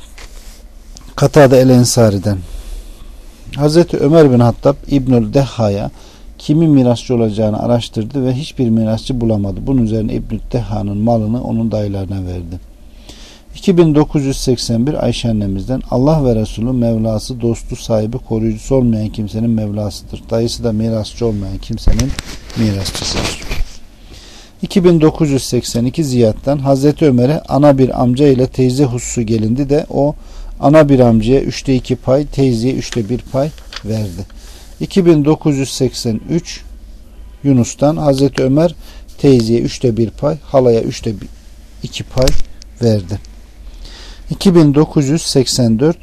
Katade el-Ensari'den Hazreti Ömer bin Hattab İbnül Dehha'ya kimin mirasçı olacağını araştırdı ve hiçbir mirasçı bulamadı. Bunun üzerine İbnül Dehha'nın malını onun dayılarına verdi. iki bin dokuz yüz seksen bir Ayşe annemizden Allah ve Resulü Mevlası, dostu, sahibi, koruyucusu olmayan kimsenin Mevlasıdır. Dayısı da mirasçı olmayan kimsenin mirasçısıdır. iki bin dokuz yüz seksen iki Ziyad'dan Hazreti Ömer'e ana bir amca ile teyze hususu gelindi de o ana bir amcaya üçte iki pay, teyzeye üçte bir pay verdi. iki bin dokuz yüz seksen üç Yunus'tan Hazreti Ömer teyzeye üçte bir pay, halaya üçte iki pay verdi. iki bin dokuz yüz seksen dört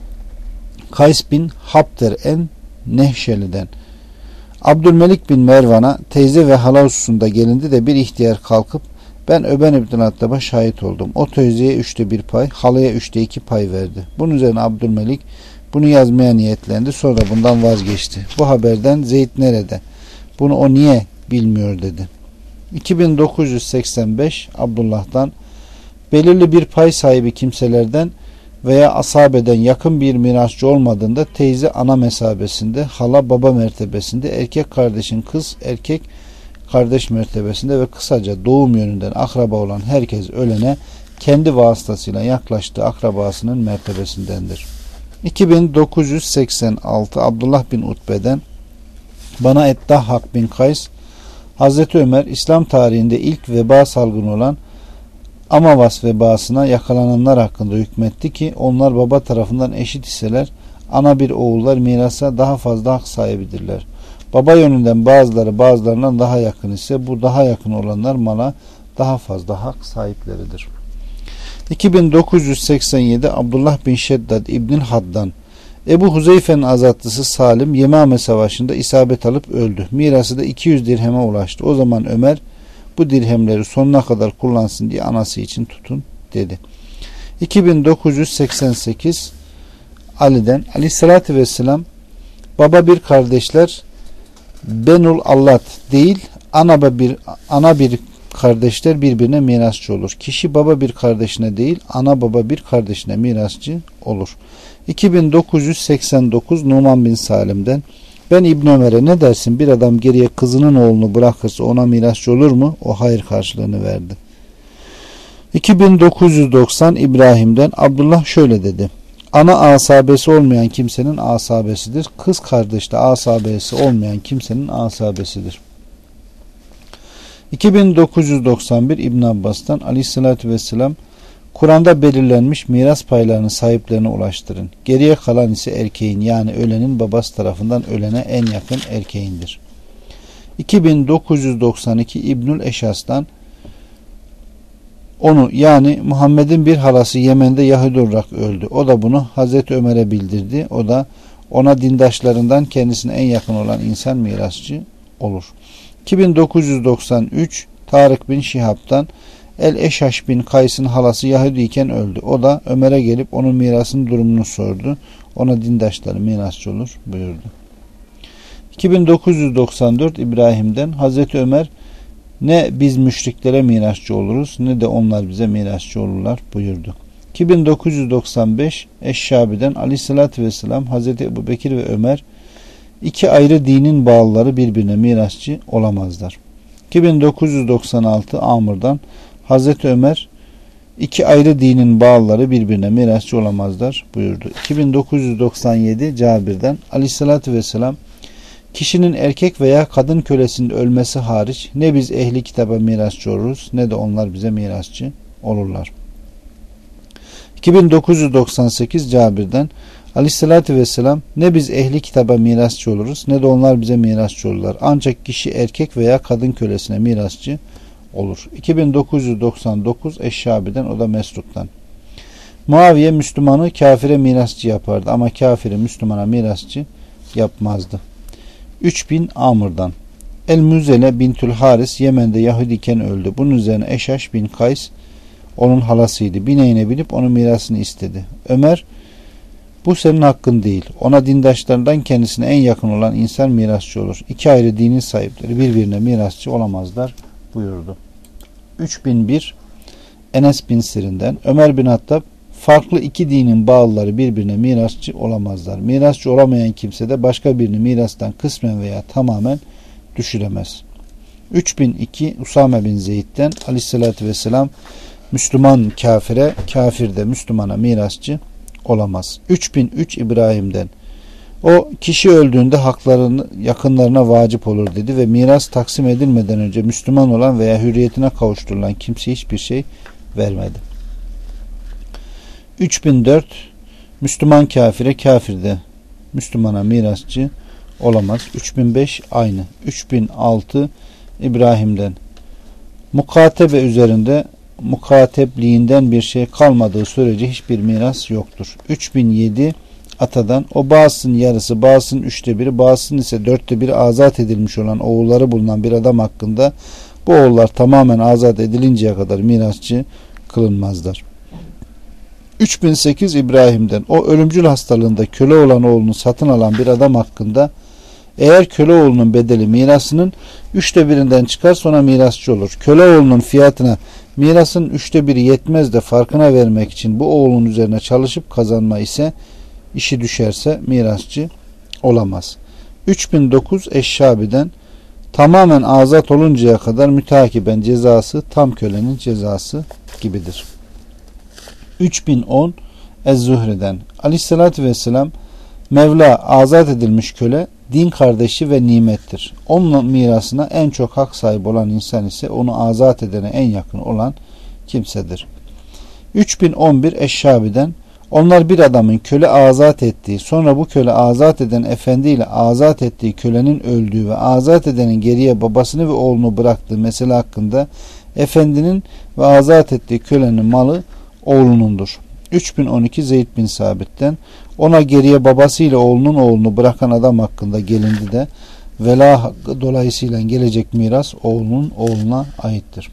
Kays bin Habder en Nehşeli'den Abdülmelik bin Mervan'a teyze ve hala hususunda gelindi de bir ihtiyar kalkıp ben Öben İbn Hattab'a şahit oldum. O teyzeye üçte bir pay, halaya üçte iki pay verdi. Bunun üzerine Abdülmelik bunu yazmaya niyetlendi. Sonra bundan vazgeçti. Bu haberden Zeyd nerede? Bunu o niye bilmiyor dedi. iki bin dokuz yüz seksen beş Abdullah'dan belirli bir pay sahibi kimselerden veya asabeden yakın bir mirasçı olmadığında teyze ana mesabesinde, hala baba mertebesinde, erkek kardeşin kız erkek kardeş mertebesinde ve kısaca doğum yönünden akraba olan herkes ölene kendi vasıtasıyla yaklaştığı akrabasının mertebesindendir. iki bin dokuz yüz seksen altı Abdullah bin Utbe'den bana Eddahhak bin Kays Hazreti Ömer İslam tarihinde ilk veba salgını olan Amavas vebasına yakalananlar hakkında hükmetti ki onlar baba tarafından eşit iseler ana bir oğullar mirasa daha fazla hak sahibidirler. Baba yönünden bazıları bazılarından daha yakın ise bu daha yakın olanlar mala daha fazla hak sahipleridir. iki bin dokuz yüz seksen yedi Abdullah bin Şeddad İbn Haddan Ebu Huzeyfe'nin azatlısı Salim Yemame Savaşı'nda isabet alıp öldü. Mirası da iki yüz dirheme ulaştı. O zaman Ömer bu dirhemleri sonuna kadar kullansın diye anası için tutun dedi. iki bin dokuz yüz seksen sekiz Ali'den Aleyhissalatü Vesselam baba bir kardeşler Benul Allat değil ana bir ana bir kardeşler birbirine mirasçı olur. Kişi baba bir kardeşine değil ana baba bir kardeşine mirasçı olur. iki bin dokuz yüz seksen dokuz Numan bin Salim'den ben İbn Ömer'e ne dersin bir adam geriye kızının oğlunu bırakırsa ona mirasçı olur mu? O hayır karşılığını verdi. iki bin dokuz yüz doksan İbrahim'den Abdullah şöyle dedi. Ana asabesi olmayan kimsenin asabesidir. Kız kardeş de asabesi olmayan kimsenin asabesidir. iki bin dokuz yüz doksan bir İbn Abbas'tan Aleyhisselatü Vesselam Kur'an'da belirlenmiş miras paylarını sahiplerine ulaştırın. Geriye kalan ise erkeğin yani ölenin babası tarafından ölene en yakın erkeğindir. iki bin dokuz yüz doksan iki İbnül Eşas'tan onu yani Muhammed'in bir halası Yemen'de Yahudi olarak öldü. O da bunu Hazreti Ömer'e bildirdi. O da ona dindaşlarından kendisine en yakın olan insan mirasçı olur. iki bin dokuz yüz doksan üç Tarık bin Şihab'dan El-Eşaş bin Kays'ın halası Yahudi iken öldü. O da Ömer'e gelip onun mirasının durumunu sordu. Ona dindaşları mirasçı olur buyurdu. iki bin dokuz yüz doksan dört İbrahim'den Hazreti Ömer ne biz müşriklere mirasçı oluruz ne de onlar bize mirasçı olurlar buyurdu. iki bin dokuz yüz doksan beş Eşşabi'den Aleyhisselatü Vesselam Hazreti Ebu Bekir ve Ömer iki ayrı dinin bağlıları birbirine mirasçı olamazlar. iki bin dokuz yüz doksan altı Amr'dan Hazreti Ömer iki ayrı dinin bağlıları birbirine mirasçı olamazlar buyurdu. iki bin dokuz yüz doksan yedi Cabir'den Aleyhisselatü Vesselam Kişinin erkek veya kadın kölesinin ölmesi hariç ne biz ehli kitaba mirasçı oluruz ne de onlar bize mirasçı olurlar. iki bin dokuz yüz doksan sekiz Cabir'den Aleyhisselatü Vesselam ne biz ehli kitaba mirasçı oluruz ne de onlar bize mirasçı olurlar. Ancak kişi erkek veya kadın kölesine mirasçı olur. iki bin dokuz yüz doksan dokuz Eşşabi'den, o da Mesruk'tan. Muaviye Müslümanı kafire mirasçı yapardı ama kafiri Müslümana mirasçı yapmazdı. üç bin Amr'dan El-Müzele bintül Haris Yemen'de Yahudiyken öldü. Bunun üzerine Eşaş bin Kays onun halasıydı. Bineğine binip onun mirasını istedi. Ömer, bu senin hakkın değil. Ona dindaşlarından kendisine en yakın olan insan mirasçı olur. İki ayrı dinin sahipleri birbirine mirasçı olamazlar buyurdu. üç bin bir Enes bin Sirin'den Ömer bin Hattab, farklı iki dinin bağlıları birbirine mirasçı olamazlar. Mirasçı olamayan kimse de başka birini mirastan kısmen veya tamamen düşüremez. üç bin iki Usame bin Zeyd'den Aleyhisselatü Vesselam, Müslüman kafire, kafir de Müslümana mirasçı olamaz. üç bin üç İbrahim'den o kişi öldüğünde haklarını yakınlarına vacip olur dedi ve miras taksim edilmeden önce Müslüman olan veya hürriyetine kavuşturulan kimse hiçbir şey vermedi. üç bin dört Müslüman kafire, kafir de Müslümana mirasçı olamaz. üç bin beş aynı. üç bin altı İbrahim'den mukatebe üzerinde mukatebliğinden bir şey kalmadığı sürece hiçbir miras yoktur. üç bin yedi Atadan o bazısının yarısı, bazısının üçte biri, bazısının ise dörtte biri azat edilmiş olan oğulları bulunan bir adam hakkında bu oğullar tamamen azat edilinceye kadar mirasçı kılınmazlar. üç bin sekiz İbrahim'den o ölümcül hastalığında köle olan oğlunu satın alan bir adam hakkında eğer köle oğlunun bedeli mirasının üçte birinden çıkarsa ona mirasçı olur. Köle oğlunun fiyatına mirasın üçte biri yetmez de farkına vermek için bu oğlun üzerine çalışıp kazanma ise işi düşerse mirasçı olamaz. üç bin dokuz Eşşabi'den tamamen azat oluncaya kadar müteakiben cezası tam kölenin cezası gibidir. üç bin on Ez-Zuhri'den Aleyhisselatü Vesselam, Mevla azat edilmiş köle din kardeşi ve nimettir. Onun mirasına en çok hak sahibi olan insan ise onu azat edene en yakın olan kimsedir. üç bin on bir Eşşabi'den onlar bir adamın köle azat ettiği, sonra bu köle azat eden efendiyle azat ettiği kölenin öldüğü ve azat edenin geriye babasını ve oğlunu bıraktığı mesele hakkında efendinin ve azat ettiği kölenin malı oğlunundur. üç bin on iki Zeyd bin Sabit'ten ona geriye babasıyla oğlunun oğlunu bırakan adam hakkında gelindi de vela hakkı dolayısıyla gelecek miras oğlunun oğluna aittir.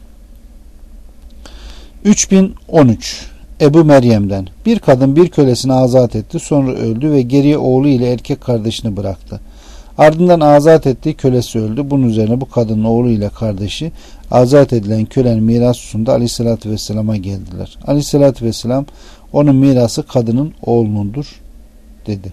üç bin on üç Ebu Meryem'den bir kadın bir kölesini azat etti, sonra öldü ve geriye oğlu ile erkek kardeşini bıraktı. Ardından azat ettiği kölesi öldü. Bunun üzerine bu kadının oğlu ile kardeşi azat edilen kölenin miras hususunda Aleyhisselatü Vesselam'a geldiler. Aleyhisselatü Vesselam, onun mirası kadının oğlunundur dedi.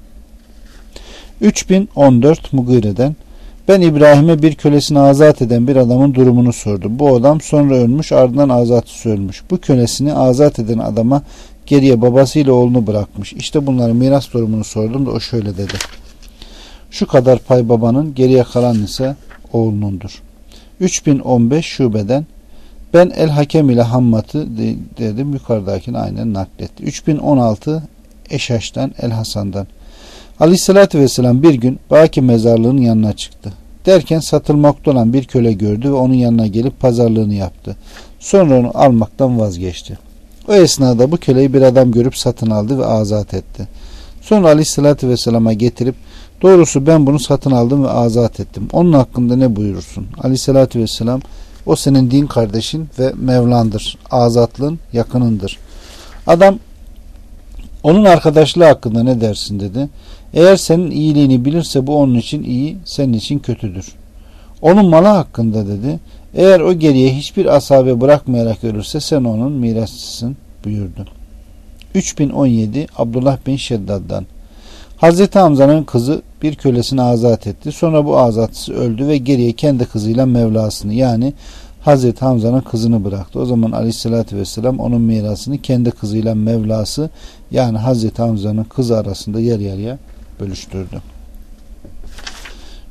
üç bin on dört Mugire'den ben İbrahim'e bir kölesini azat eden bir adamın durumunu sordum. Bu adam sonra ölmüş, ardından azatısı ölmüş. Bu kölesini azat eden adama geriye babasıyla oğlunu bırakmış. İşte bunların miras durumunu sordum da o şöyle dedi. Şu kadar pay babanın, geriye kalan ise oğlunundur. üç bin on beş Şube'den ben El Hakem ile Hammat'ı dedim, yukarıdakini aynen nakletti. üç bin on altı Eşaş'tan El Hasan'dan Aleyhisselatü Vesselam bir gün Baki mezarlığının yanına çıktı. Derken satılmakta olan bir köle gördü ve onun yanına gelip pazarlığını yaptı. Sonra onu almaktan vazgeçti. O esnada bu köleyi bir adam görüp satın aldı ve azat etti. Sonra Aleyhisselatü Vesselam'a getirip doğrusu ben bunu satın aldım ve azat ettim. Onun hakkında ne buyurursun? Aleyhisselatü Vesselam, o senin din kardeşin ve Mevlandır. Azatlığın yakınındır. Adam, onun arkadaşlığı hakkında ne dersin dedi. Eğer senin iyiliğini bilirse bu onun için iyi, senin için kötüdür. Onun malı hakkında dedi. Eğer o geriye hiçbir asabe bırakmayarak ölürse sen onun mirasçısın buyurdu. üç bin on yedi Abdullah bin Şeddad'dan Hazreti Hamza'nın kızı bir kölesini azat etti. Sonra bu azatçısı öldü ve geriye kendi kızıyla Mevlasını, yani Hazreti Hamza'nın kızını bıraktı. O zaman Aleyhisselatü Vesselam onun mirasını kendi kızıyla Mevlası, yani Hazreti Hamza'nın kızı arasında yer yarıya bölüştürdü.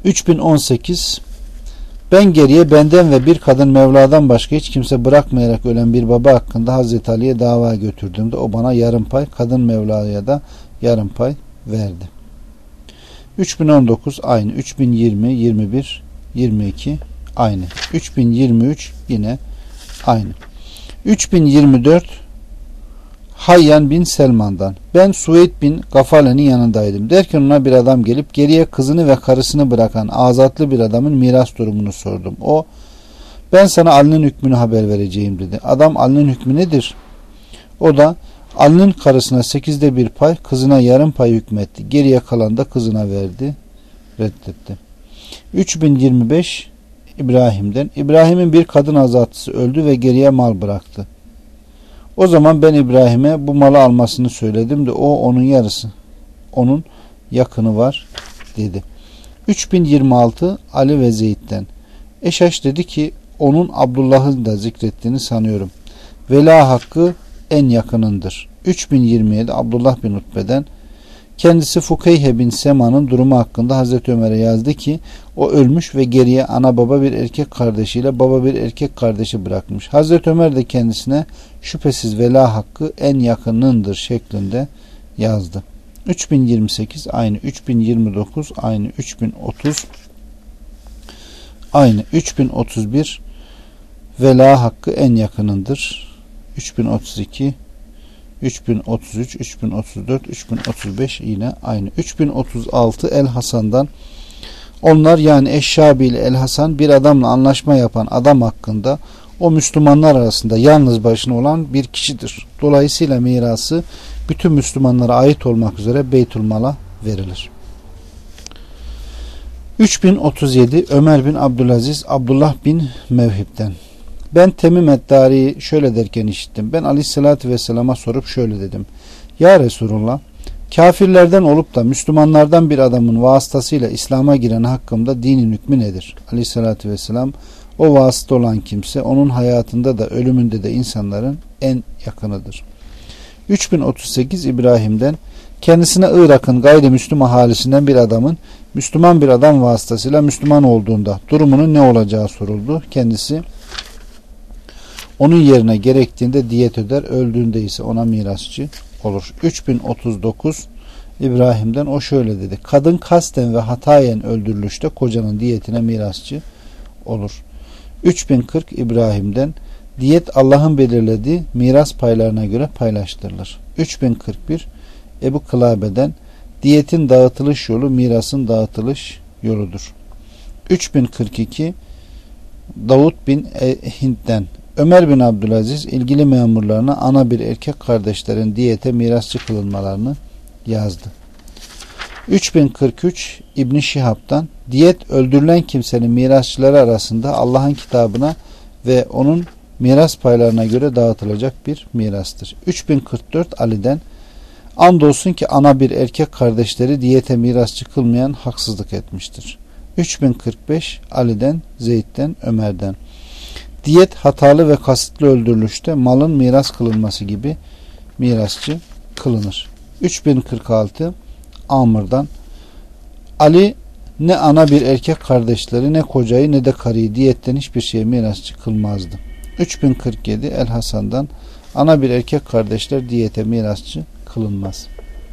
üç bin on sekiz Ben geriye benden ve bir kadın Mevla'dan başka hiç kimse bırakmayarak ölen bir baba hakkında Hazreti Ali'ye dava götürdüğümde o bana yarım pay, kadın Mevla'ya da yarım pay verdi. üç bin on dokuz aynı. üç bin yirmi, yirmi bir, yirmi iki aynı. üç bin yirmi üç yine aynı. üç bin yirmi dört Hayyan bin Selman'dan. Ben Suveyd bin Gafale'nin yanındaydım. Derken ona bir adam gelip geriye kızını ve karısını bırakan azatlı bir adamın miras durumunu sordum. O, ben sana Ali'nin hükmünü haber vereceğim dedi. Adam, Ali'nin hükmü nedir? O da Ali'nin karısına sekizde bir pay, kızına yarım pay hükmetti. Geriye kalan da kızına verdi. Reddetti. üç bin yirmi beş İbrahim'den. İbrahim'in bir kadın azatlısı öldü ve geriye mal bıraktı. O zaman ben İbrahim'e bu malı almasını söyledim de o onun yarısı, onun yakını var dedi. üç bin yirmi altı Ali ve Zeyd'den. Eşaş dedi ki onun Abdullah'ı da zikrettiğini sanıyorum. Vela hakkı en yakınındır. üç bin yirmi yedi Abdullah bin Utbe'den. Kendisi Fukeyhe bin Sema'nın durumu hakkında Hazreti Ömer'e yazdı ki o ölmüş ve geriye ana baba bir erkek kardeşiyle baba bir erkek kardeşi bırakmış. Hazreti Ömer de kendisine şüphesiz vela hakkı en yakınındır şeklinde yazdı. üç bin yirmi sekiz aynı. üç bin yirmi dokuz aynı. üç bin otuz aynı. üç bin otuz bir vela hakkı en yakınındır. üç bin otuz iki üç bin otuz üç, üç bin otuz dört, üç bin otuz beş yine aynı. üç bin otuz altı El Hasan'dan. Onlar yani Eşşabi ile El Hasan bir adamla anlaşma yapan adam hakkında o Müslümanlar arasında yalnız başına olan bir kişidir. Dolayısıyla mirası bütün Müslümanlara ait olmak üzere Beytülmal'a verilir. üç bin otuz yedi Ömer bin Abdülaziz Abdullah bin Mevhib'den. Ben Temim Eddari'yi şöyle derken işittim. Ben Aleyhisselatü Vesselam'a sorup şöyle dedim. Ya Resulullah, kafirlerden olup da Müslümanlardan bir adamın vasıtasıyla İslam'a giren hakkında dinin hükmü nedir? Aleyhisselatü Vesselam, o vasıta olan kimse onun hayatında da ölümünde de insanların en yakınıdır. üç bin otuz sekiz İbrahim'den. Kendisine Irak'ın gayrimüslim ahalisinden bir adamın Müslüman bir adam vasıtasıyla Müslüman olduğunda durumunun ne olacağı soruldu. Kendisi onun yerine gerektiğinde diyet öder, öldüğünde ise ona mirasçı olur. üç bin otuz dokuz İbrahim'den. O şöyle dedi. Kadın kasten ve hatayen öldürülüşte kocanın diyetine mirasçı olur. üç bin kırk İbrahim'den. Diyet Allah'ın belirlediği miras paylarına göre paylaştırılır. üç bin kırk bir Ebu Kılabe'den. Diyetin dağıtılış yolu mirasın dağıtılış yoludur. üç bin kırk iki Davud bin Hind'den. Ömer bin Abdülaziz ilgili memurlarına ana bir erkek kardeşlerin diyete mirasçı kılınmalarını yazdı. üç bin kırk üç İbn Şihab'dan. Diyet öldürülen kimsenin mirasçıları arasında Allah'ın kitabına ve onun miras paylarına göre dağıtılacak bir mirastır. üç bin kırk dört Ali'den. Andolsun ki ana bir erkek kardeşleri diyete mirasçı kılmayan haksızlık etmiştir. üç bin kırk beş Ali'den, Zeyd'den, Ömer'den. Diyet hatalı ve kasıtlı öldürülüşte malın miras kılınması gibi mirasçı kılınır. üç bin kırk altı Amr'dan. Ali ne ana bir erkek kardeşleri ne kocayı ne de karıyı diyetten hiçbir şeye mirasçı kılmazdı. üç bin kırk yedi El Hasan'dan. Ana bir erkek kardeşler diyete mirasçı kılınmaz.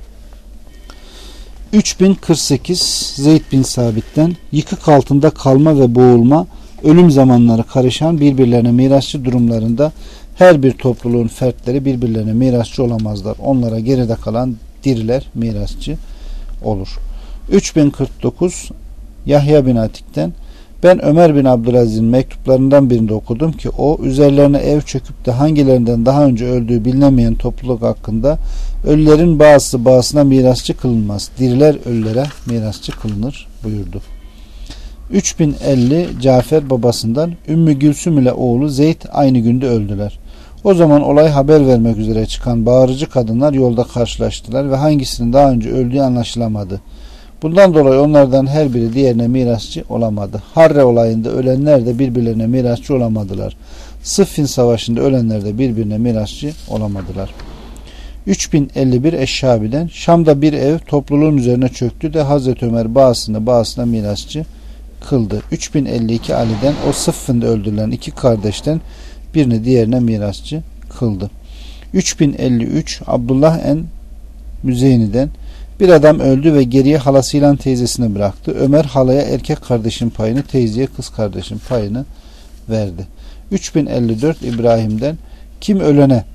üç bin kırk sekiz Zeyd bin Sabit'ten. Yıkık altında kalma ve boğulma, ölüm zamanları karışan birbirlerine mirasçı durumlarında her bir topluluğun fertleri birbirlerine mirasçı olamazlar. Onlara geride kalan diriler mirasçı olur. üç bin kırk dokuz Yahya bin Atik'ten. Ben Ömer bin Abdülaziz'in mektuplarından birinde okudum ki o üzerlerine ev çöküp de hangilerinden daha önce öldüğü bilinemeyen topluluk hakkında ölülerin bazısı bazısına mirasçı kılınmaz. Diriler ölülere mirasçı kılınır buyurdu. üç bin elli Cafer babasından. Ümmü Gülsüm ile oğlu Zeyd aynı günde öldüler. O zaman olay haber vermek üzere çıkan bağırıcı kadınlar yolda karşılaştılar ve hangisinin daha önce öldüğü anlaşılamadı. Bundan dolayı onlardan her biri diğerine mirasçı olamadı. Harre olayında ölenler de birbirlerine mirasçı olamadılar. Sıffin savaşında ölenler de birbirine mirasçı olamadılar. üç bin elli bir Eşşabi'den. Şam'da bir ev topluluğun üzerine çöktü de Hazreti Ömer bazısını bazısına mirasçı kıldı. üç bin elli iki Ali'den, o Sıffın'da öldürülen iki kardeşten birini diğerine mirasçı kıldı. üç bin elli üç Abdullah en Müzeyni'den, bir adam öldü ve geriye halasıyla teyzesini bıraktı. Ömer halaya erkek kardeşin payını, teyzeye kız kardeşin payını verdi. üç bin elli dört İbrahim'den, kim ölene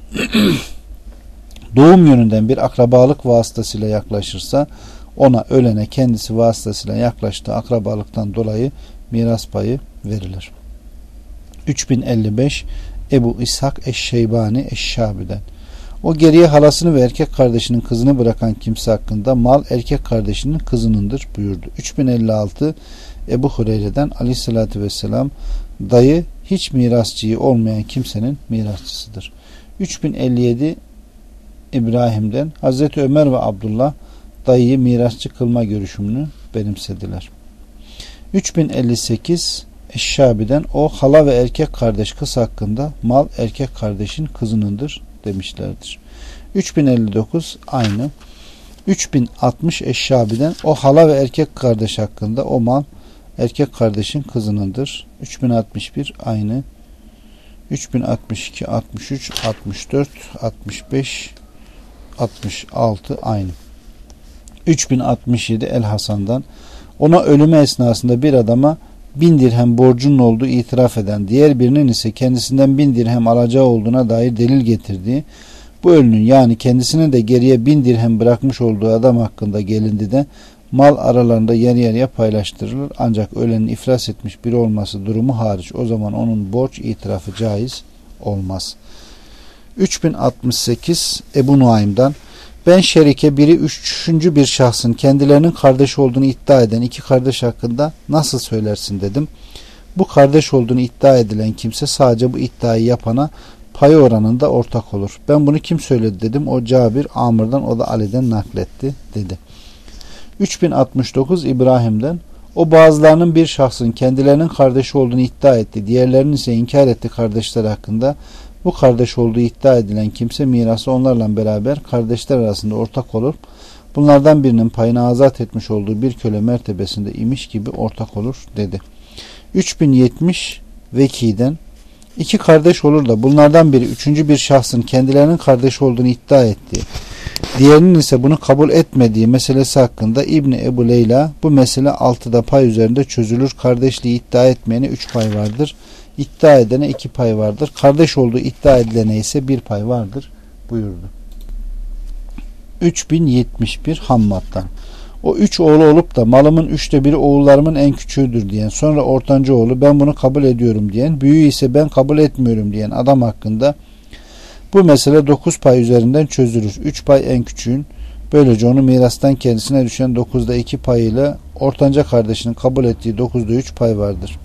doğum yönünden bir akrabalık vasıtasıyla yaklaşırsa ona ölene kendisi vasıtasıyla yaklaştığı akrabalıktan dolayı miras payı verilir. üç bin elli beş Ebu İshak Eşşeybani Eşşabi'den, o geriye halasını ve erkek kardeşinin kızını bırakan kimse hakkında mal erkek kardeşinin kızınındır buyurdu. üç bin elli altı Ebu Hureyre'den, aleyhissalatü vesselam, dayı hiç mirasçıyı olmayan kimsenin mirasçısıdır. üç bin elli yedi İbrahim'den, Hazreti Ömer ve Abdullah dayıyı mirasçı kılma görüşümünü benimsediler. üç bin elli sekiz Eşşabi'den, o hala ve erkek kardeş kız hakkında mal erkek kardeşin kızınındır demişlerdir. üç bin elli dokuz aynı. üç bin altmış Eşşabi'den, o hala ve erkek kardeş hakkında o mal erkek kardeşin kızınındır. üç bin altmış bir aynı. üç bin altmış iki, altmış üç, altmış dört, altmış beş, altmış altı aynı. üç bin altmış yedi El Hasan'dan, ona ölümü esnasında bir adama bin dirhem borcunun olduğu itiraf eden, diğer birinin ise kendisinden bin dirhem alacağı olduğuna dair delil getirdiği, bu ölünün yani kendisine de geriye bin dirhem bırakmış olduğu adam hakkında gelindi de mal aralarında yarı yarıya paylaştırılır. Ancak ölenin iflas etmiş biri olması durumu hariç, o zaman onun borç itirafı caiz olmaz. üç bin altmış sekiz Ebu Nuaym'dan, ben şerike biri üçüncü bir şahsın kendilerinin kardeş olduğunu iddia eden iki kardeş hakkında nasıl söylersin dedim. Bu kardeş olduğunu iddia edilen kimse sadece bu iddiayı yapana pay oranında ortak olur. Ben bunu kim söyledi dedim. O Cabir Amr'dan, o da Ali'den nakletti dedi. üç bin altmış dokuz İbrahim'den, o bazılarının bir şahsın kendilerinin kardeşi olduğunu iddia etti, diğerlerinin ise inkar etti kardeşler hakkında. Bu kardeş olduğu iddia edilen kimse mirası onlarla beraber kardeşler arasında ortak olur. Bunlardan birinin payını azat etmiş olduğu bir köle mertebesinde imiş gibi ortak olur dedi. üç bin yetmiş Veki'den, iki kardeş olur da bunlardan biri üçüncü bir şahsın kendilerinin kardeşi olduğunu iddia ettiği, diğerinin ise bunu kabul etmediği meselesi hakkında İbni Ebu Leyla, bu mesele altıda pay üzerinde çözülür. Kardeşliği iddia etmeyene üç pay vardır. İddia edene iki pay vardır. Kardeş olduğu iddia edilene ise bir pay vardır buyurdu. üç bin yetmiş bir Hammad'dan, o üç oğlu olup da malımın üçte biri oğullarımın en küçüğüdür diyen, sonra ortanca oğlu ben bunu kabul ediyorum diyen, büyüğü ise ben kabul etmiyorum diyen adam hakkında bu mesele dokuz pay üzerinden çözülür. üç pay en küçüğün, böylece onu mirastan kendisine düşen dokuzda iki payıyla ortanca kardeşinin kabul ettiği dokuzda üç pay vardır.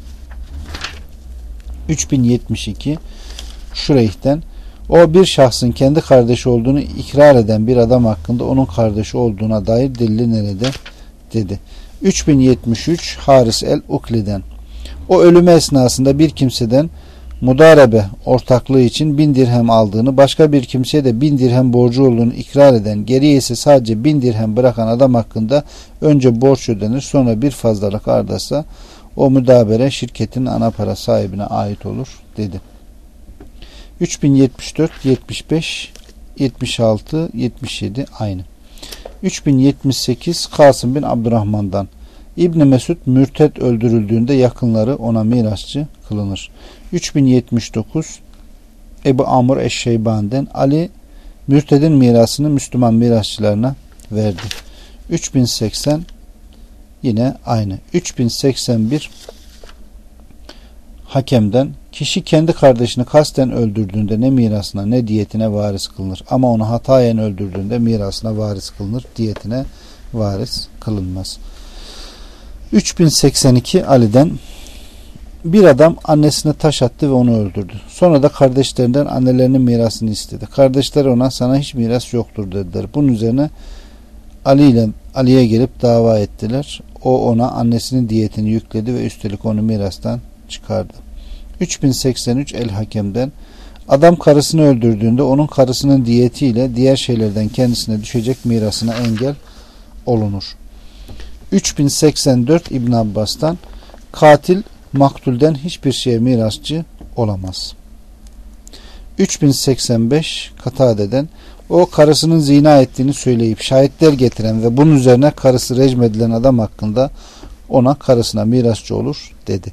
üç bin yetmiş iki Şureyh'ten, o bir şahsın kendi kardeşi olduğunu ikrar eden bir adam hakkında onun kardeşi olduğuna dair delili nerede dedi. üç bin yetmiş üç Haris el-Ukli'den, o ölümü esnasında bir kimseden mudarebe ortaklığı için bin dirhem aldığını, başka bir kimseye de bin dirhem borcu olduğunu ikrar eden, geriye ise sadece bin dirhem bırakan adam hakkında önce borç ödenir, sonra bir fazlalık artarsa o müdabere şirketin ana para sahibine ait olur dedi. üç bin yetmiş dört, yetmiş beş, yetmiş altı, yetmiş yedi aynı. üç bin yetmiş sekiz Kasım bin Abdurrahman'dan, İbn Mesud mürted öldürüldüğünde yakınları ona mirasçı kılınır. üç bin yetmiş dokuz Ebu Amr Eşşeyban'den, Ali mürtedin mirasını Müslüman mirasçılarına verdi. üç bin seksen yine aynı. üç bin seksen bir Hakem'den, kişi kendi kardeşini kasten öldürdüğünde ne mirasına ne diyetine varis kılınır. Ama onu hatayen öldürdüğünde mirasına varis kılınır. Diyetine varis kılınmaz. üç bin seksen iki Ali'den, bir adam annesine taş attı ve onu öldürdü. Sonra da kardeşlerinden annelerinin mirasını istedi. Kardeşler ona sana hiç miras yoktur dediler. Bunun üzerine Ali ile Ali'ye gelip dava ettiler. O ona annesinin diyetini yükledi ve üstelik onu mirastan çıkardı. üç bin seksen üç El Hakem'den, adam karısını öldürdüğünde onun karısının diyetiyle diğer şeylerden kendisine düşecek mirasına engel olunur. üç bin seksen dört İbn Abbas'tan katil maktulden hiçbir şeye mirasçı olamaz. üç bin seksen beş Katade'den o karısının zina ettiğini söyleyip şahitler getiren ve bunun üzerine karısı recm edilen adam hakkında ona karısına mirasçı olur dedi.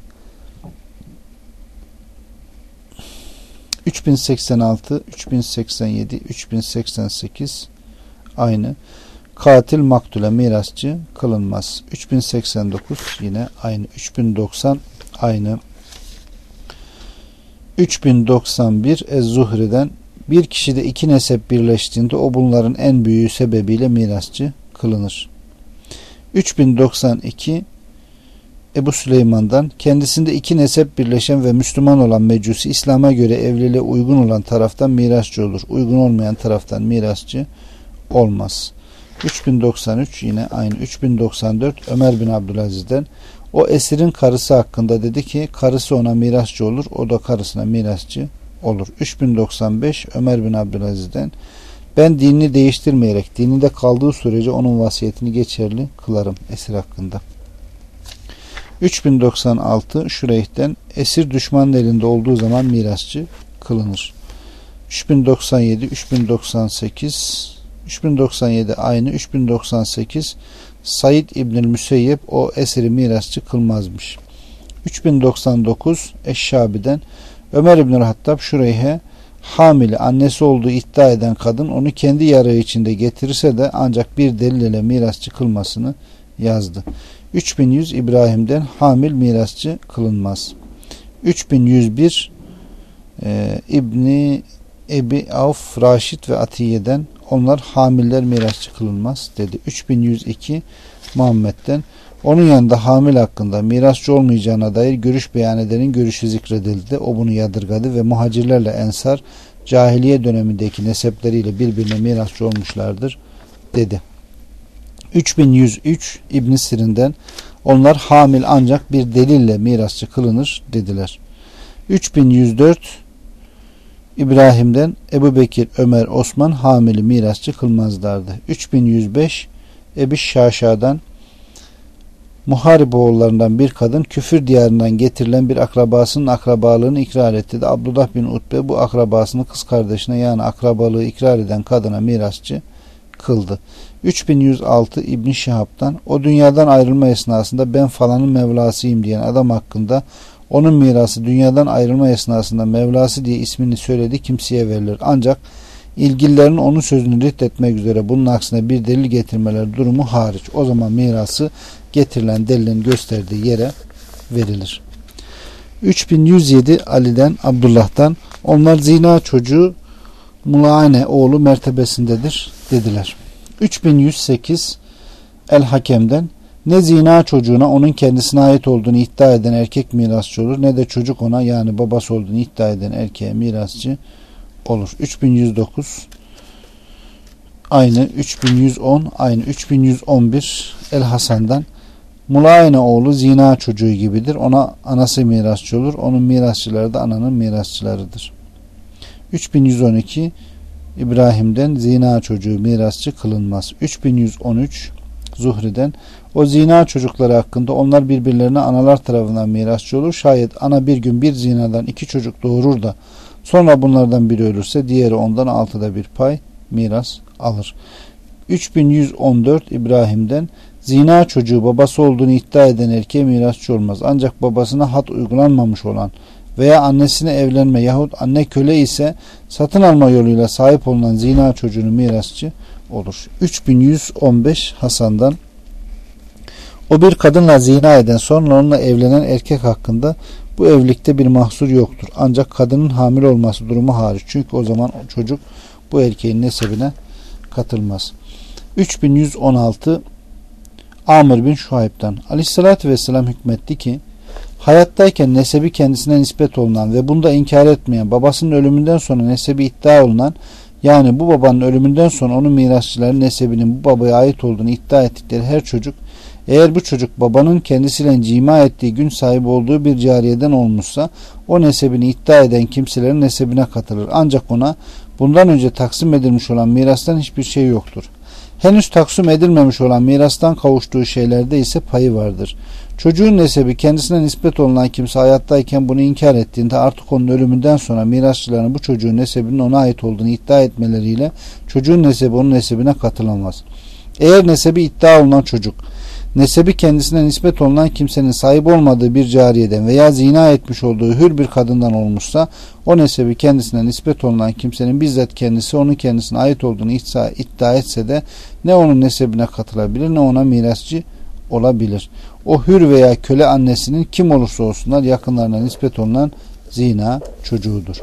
üç bin seksen altı, üç bin seksen yedi, üç bin seksen sekiz aynı. Katil maktule mirasçı kılınmaz. üç bin seksen dokuz yine aynı. üç bin doksan aynı. üç bin doksan bir Ez-Zuhri'den bir kişide iki nesep birleştiğinde o bunların en büyüğü sebebiyle mirasçı kılınır. üç bin doksan iki Ebu Süleyman'dan kendisinde iki nesep birleşen ve Müslüman olan mecusi İslam'a göre evliliğe uygun olan taraftan mirasçı olur. Uygun olmayan taraftan mirasçı olmaz. üç bin doksan üç yine aynı. üç bin doksan dört Ömer bin Abdülaziz'den o esirin karısı hakkında dedi ki karısı ona mirasçı olur, o da karısına mirasçı olur. üç bin doksan beş Ömer bin Abdülaziz'den ben dinini değiştirmeyerek dininde kaldığı sürece onun vasiyetini geçerli kılarım esir hakkında. üç bin doksan altı Şureyh'ten esir düşmanın elinde olduğu zaman mirasçı kılınır. üç bin doksan yedi üç bin doksan sekiz üç bin doksan yedi aynı. üç bin doksan sekiz Said İbnül Müseyyep o esiri mirasçı kılmazmış. üç bin doksan dokuz Eşşabi'den Ömer İbnül Hattab Şureyh'e hamile annesi olduğu iddia eden kadın onu kendi yarağı içinde getirirse de ancak bir delil ile mirasçı kılmasını yazdı. üç bin yüz İbrahim'den hamil mirasçı kılınmaz. üç bin yüz bir e, İbni Ebi Avf, Raşid ve Atiye'den onlar hamiller mirasçı kılınmaz dedi. üç bin yüz iki Muhammed'den onun yanında hamil hakkında mirasçı olmayacağına dair görüş beyan edenin görüşü zikredildi. O bunu yadırgadı ve muhacirlerle ensar cahiliye dönemindeki nesepleriyle birbirine mirasçı olmuşlardır dedi. üç bin yüz üç İbn Sirin'den onlar hamil ancak bir delille mirasçı kılınır dediler. üç bin yüz dört İbrahim'den Ebu Bekir, Ömer, Osman hamili mirasçı kılmazlardı. üç bin yüz beş Ebi Şaşa'dan Muharib oğullarından bir kadın küfür diyarından getirilen bir akrabasının akrabalığını ikrar etti de Abdullah bin Utbe bu akrabasını kız kardeşine yani akrabalığı ikrar eden kadına mirasçı kıldı. üç bin yüz altı İbn Şihab'dan o dünyadan ayrılma esnasında ben falanın Mevlasıyım diyen adam hakkında onun mirası dünyadan ayrılma esnasında Mevlası diye ismini söylediği kimseye verilir. Ancak ilgililerin onun sözünü reddetmek üzere bunun aksine bir delil getirmeleri durumu hariç. O zaman mirası getirilen delilin gösterdiği yere verilir. üç bin yüz yedi Ali'den Abdullah'tan onlar zina çocuğu Mulaane oğlu mertebesindedir dediler. üç bin yüz sekiz El Hakem'den ne zina çocuğuna onun kendisine ait olduğunu iddia eden erkek mirasçı olur ne de çocuk ona yani babası olduğunu iddia eden erkeğe mirasçı olur. üç bin yüz dokuz aynı. üç bin yüz on aynı. üç bin yüz on bir El Hasan'dan Mulayene oğlu zina çocuğu gibidir. Ona anası mirasçı olur. Onun mirasçıları da ananın mirasçılarıdır. üç bin yüz on iki İbrahim'den zina çocuğu mirasçı kılınmaz. üç bin yüz on üç Zuhri'den o zina çocukları hakkında onlar birbirlerine analar tarafından mirasçı olur. Şayet ana bir gün bir zinadan iki çocuk doğurur da sonra bunlardan biri ölürse diğeri ondan altıda bir pay miras alır. üç bin yüz on dört İbrahim'den zina çocuğu babası olduğunu iddia eden erkeğe mirasçı olmaz. Ancak babasına had uygulanmamış olan veya annesine evlenme yahut anne köle ise satın alma yoluyla sahip olunan zina çocuğunun mirasçı olur. üç bin yüz on beş Hasan'dan o bir kadınla zina eden sonra onunla evlenen erkek hakkında bu evlilikte bir mahsur yoktur. Ancak kadının hamile olması durumu hariç. Çünkü o zaman o çocuk bu erkeğin nesebine katılmaz. üç bin yüz on altı Amr bin Şuayb'dan Aleyhisselatü Vesselam hükmetti ki hayattayken nesebi kendisine nispet olunan ve bunda inkar etmeyen babasının ölümünden sonra nesebi iddia olunan yani bu babanın ölümünden sonra onun mirasçıları nesebinin bu babaya ait olduğunu iddia ettikleri her çocuk eğer bu çocuk babanın kendisiyle cima ettiği gün sahibi olduğu bir cariyeden olmuşsa o nesebini iddia eden kimselerin nesebine katılır. Ancak ona bundan önce taksim edilmiş olan mirastan hiçbir şey yoktur. Henüz taksim edilmemiş olan mirastan kavuştuğu şeylerde ise payı vardır. Çocuğun nesebi kendisine nispet olunan kimse hayattayken bunu inkar ettiğinde artık onun ölümünden sonra mirasçıların bu çocuğun nesebinin ona ait olduğunu iddia etmeleriyle çocuğun nesebi onun nesebine katılamaz. Eğer nesebi iddia olunan çocuk, nesebi kendisine nispet olunan kimsenin sahip olmadığı bir cariyeden veya zina etmiş olduğu hür bir kadından olmuşsa, o nesebi kendisine nispet olunan kimsenin bizzat kendisi onun kendisine ait olduğunu iddia, iddia etse de ne onun nesebine katılabilir ne ona mirasçı olabilir. O hür veya köle annesinin kim olursa olsunlar yakınlarına nispet olunan zina çocuğudur.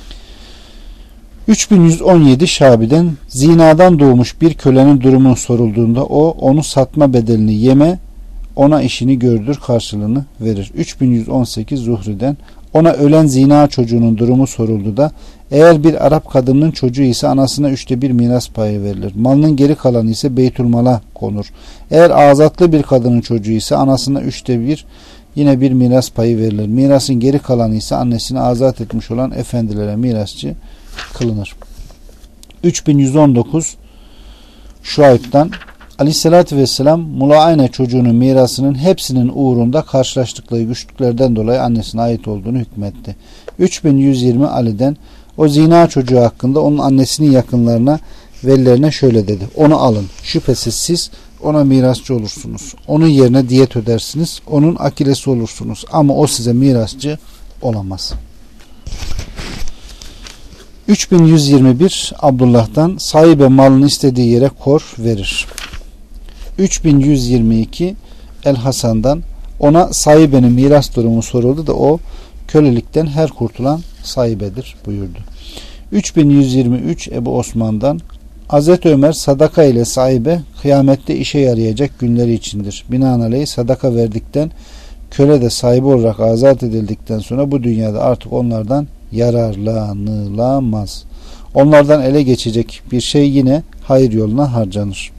üç bin yüz on yedi Şabi'den zinadan doğmuş bir kölenin durumu sorulduğunda o onu satma bedelini yeme, ona işini gördür karşılığını verir. üç bin yüz on sekiz Zuhri'den ona ölen zina çocuğunun durumu soruldu da eğer bir Arap kadının çocuğu ise anasına üçte bir miras payı verilir. Malının geri kalanı ise beytülmala konur. Eğer azatlı bir kadının çocuğu ise anasına üçte bir yine bir miras payı verilir. Mirasın geri kalanı ise annesini azat etmiş olan efendilere mirasçı kılınır. üç bin yüz on dokuz Şuayb'dan Aleyhisselatü Vesselam Mulaayne çocuğunun mirasının hepsinin uğrunda karşılaştıkları güçlüklerden dolayı annesine ait olduğunu hükmetti. üç bin yüz yirmi Ali'den o zina çocuğu hakkında onun annesinin yakınlarına velilerine şöyle dedi: onu alın, şüphesiz siz ona mirasçı olursunuz, onun yerine diyet ödersiniz, onun akilesi olursunuz ama o size mirasçı olamaz. üç bin yüz yirmi bir Abdullah'dan sahibe malını istediği yere kor verir. üç bin yüz yirmi iki El Hasan'dan ona sahibenin miras durumu soruldu da o kölelikten her kurtulan sahibedir buyurdu. üç bin yüz yirmi üç Ebu Osman'dan Hazreti Ömer sadaka ile sahibe kıyamette işe yarayacak günleri içindir. Binaenaleyh sadaka verdikten köle de sahibi olarak azat edildikten sonra bu dünyada artık onlardan yararlanılamaz. Onlardan ele geçecek bir şey yine hayır yoluna harcanır.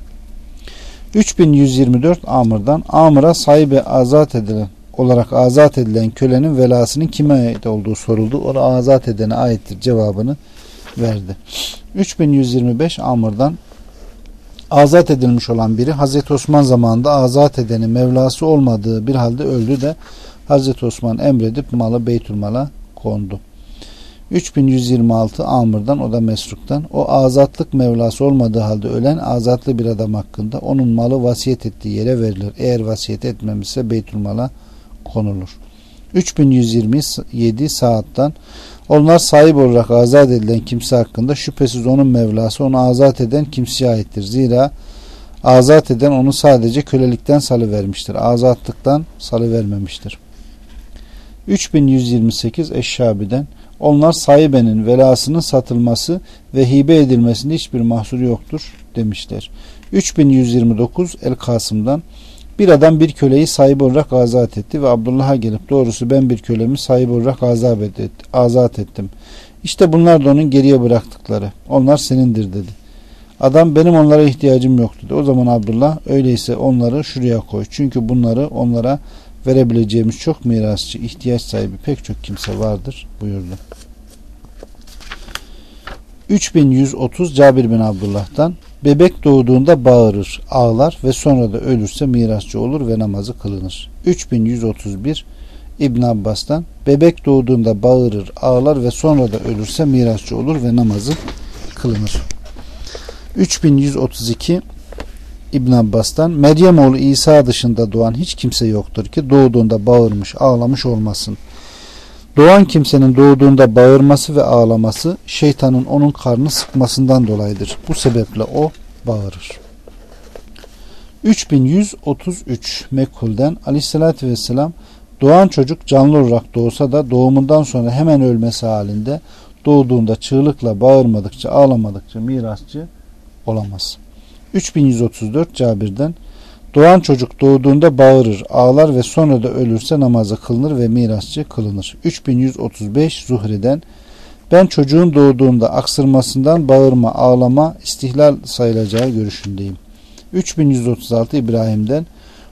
üç bin yüz yirmi dört Amr'dan Amr'a sahibi azat edilen olarak azat edilen kölenin velasının kime ait olduğu soruldu. Ona azat edene aittir cevabını verdi. üç bin yüz yirmi beş Amr'dan azat edilmiş olan biri Hazreti Osman zamanında azat edeni Mevlası olmadığı bir halde öldü de Hazreti Osman emredip malı Beytülmal'a kondu. üç bin yüz yirmi altı Amr'dan o da Mesruk'tan o azatlık Mevlası olmadığı halde ölen azatlı bir adam hakkında onun malı vasiyet ettiği yere verilir. Eğer vasiyet etmemişse Beytülmal'a konulur. üç bin yüz yirmi yedi Saad'dan onlar sahip olarak azat edilen kimse hakkında şüphesiz onun Mevlası onu azat eden kimseye aittir. Zira azat eden onu sadece kölelikten salıvermiştir. Azatlıktan salıvermemiştir. üç bin yüz yirmi sekiz Eşşabi'den onlar sahibenin velasının satılması ve hibe edilmesinde hiçbir mahsuru yoktur demişler. üç bin yüz yirmi dokuz El Kasım'dan bir adam bir köleyi sahibi olarak azat etti ve Abdullah'a gelip doğrusu ben bir kölemi sahibi olarak azat ettim. İşte bunlar da onun geriye bıraktıkları. Onlar senindir dedi. Adam benim onlara ihtiyacım yok dedi. O zaman Abdullah öyleyse onları şuraya koy. Çünkü bunları onlara verebileceğimiz çok mirasçı, ihtiyaç sahibi pek çok kimse vardır buyurdu. üç bin yüz otuz Cabir bin Abdullah'tan bebek doğduğunda bağırır, ağlar ve sonra da ölürse mirasçı olur ve namazı kılınır. üç bin yüz otuz bir İbn Abbas'tan bebek doğduğunda bağırır, ağlar ve sonra da ölürse mirasçı olur ve namazı kılınır. üç bin yüz otuz iki İbn Abbas'tan Meryem oğlu İsa dışında doğan hiç kimse yoktur ki doğduğunda bağırmış, ağlamış olmasın. Doğan kimsenin doğduğunda bağırması ve ağlaması şeytanın onun karnını sıkmasından dolayıdır. Bu sebeple o bağırır. üç bin yüz otuz üç Mekkul'den Aleyhisselatü Vesselam doğan çocuk canlı olarak doğsa da doğumundan sonra hemen ölmesi halinde doğduğunda çığlıkla bağırmadıkça ağlamadıkça mirasçı olamaz. üç bin yüz otuz dört Cabir'den doğan çocuk doğduğunda bağırır, ağlar ve sonra da ölürse namazı kılınır ve mirasçı kılınır. üç bin yüz otuz beş Zuhri'den ben çocuğun doğduğunda aksırmasından bağırma, ağlama istihlal sayılacağı görüşündeyim. üç bin yüz otuz altı İbrahim'den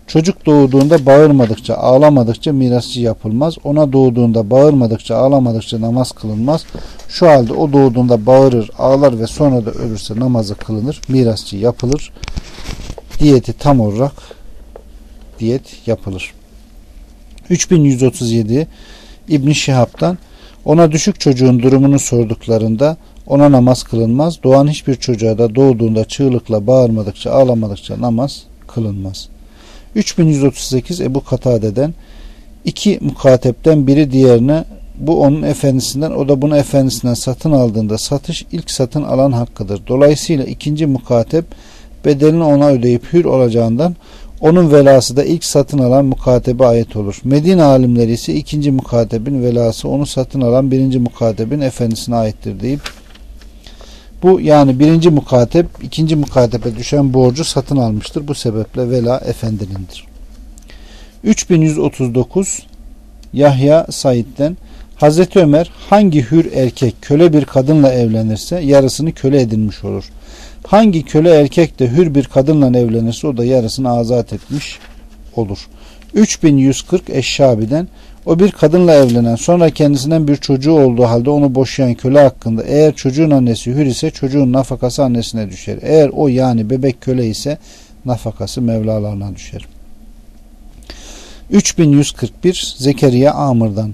Çocuk doğduğunda bağırmadıkça, ağlamadıkça mirasçı yapılmaz. Ona doğduğunda bağırmadıkça, ağlamadıkça namaz kılınmaz. Şu halde o doğduğunda bağırır, ağlar ve sonra da ölürse namazı kılınır, mirasçı yapılır. Diyeti tam olarak diyet yapılır. üç bin yüz otuz yedi İbn Şihab'dan, ona düşük çocuğun durumunu sorduklarında ona namaz kılınmaz. Doğan hiçbir çocuğa da doğduğunda çığlıkla bağırmadıkça, ağlamadıkça namaz kılınmaz. üç bin yüz otuz sekiz Ebu Katade'den, iki mukatepten biri diğerine, bu onun efendisinden, o da bunu efendisinden satın aldığında satış ilk satın alan hakkıdır. Dolayısıyla ikinci mukatep bedelini ona ödeyip hür olacağından onun velası da ilk satın alan mukatebe ait olur. Medine alimleri ise ikinci mukatebin velası onu satın alan birinci mukatebin efendisine aittir deyip, bu yani birinci mukatep ikinci mukatebe düşen borcu satın almıştır. Bu sebeple vela efendinindir. üç bin yüz otuz dokuz Yahya Said'den, Hazreti Ömer hangi hür erkek köle bir kadınla evlenirse yarısını köle edinmiş olur. Hangi köle erkek de hür bir kadınla evlenirse o da yarısını azat etmiş olur. üç bin yüz kırk Eşşabi'den, o bir kadınla evlenen sonra kendisinden bir çocuğu olduğu halde onu boşayan köle hakkında eğer çocuğun annesi hür ise çocuğun nafakası annesine düşer. Eğer o yani bebek köle ise nafakası mevlalarına düşer. üç bin yüz kırk bir Zekeriya Amr'dan,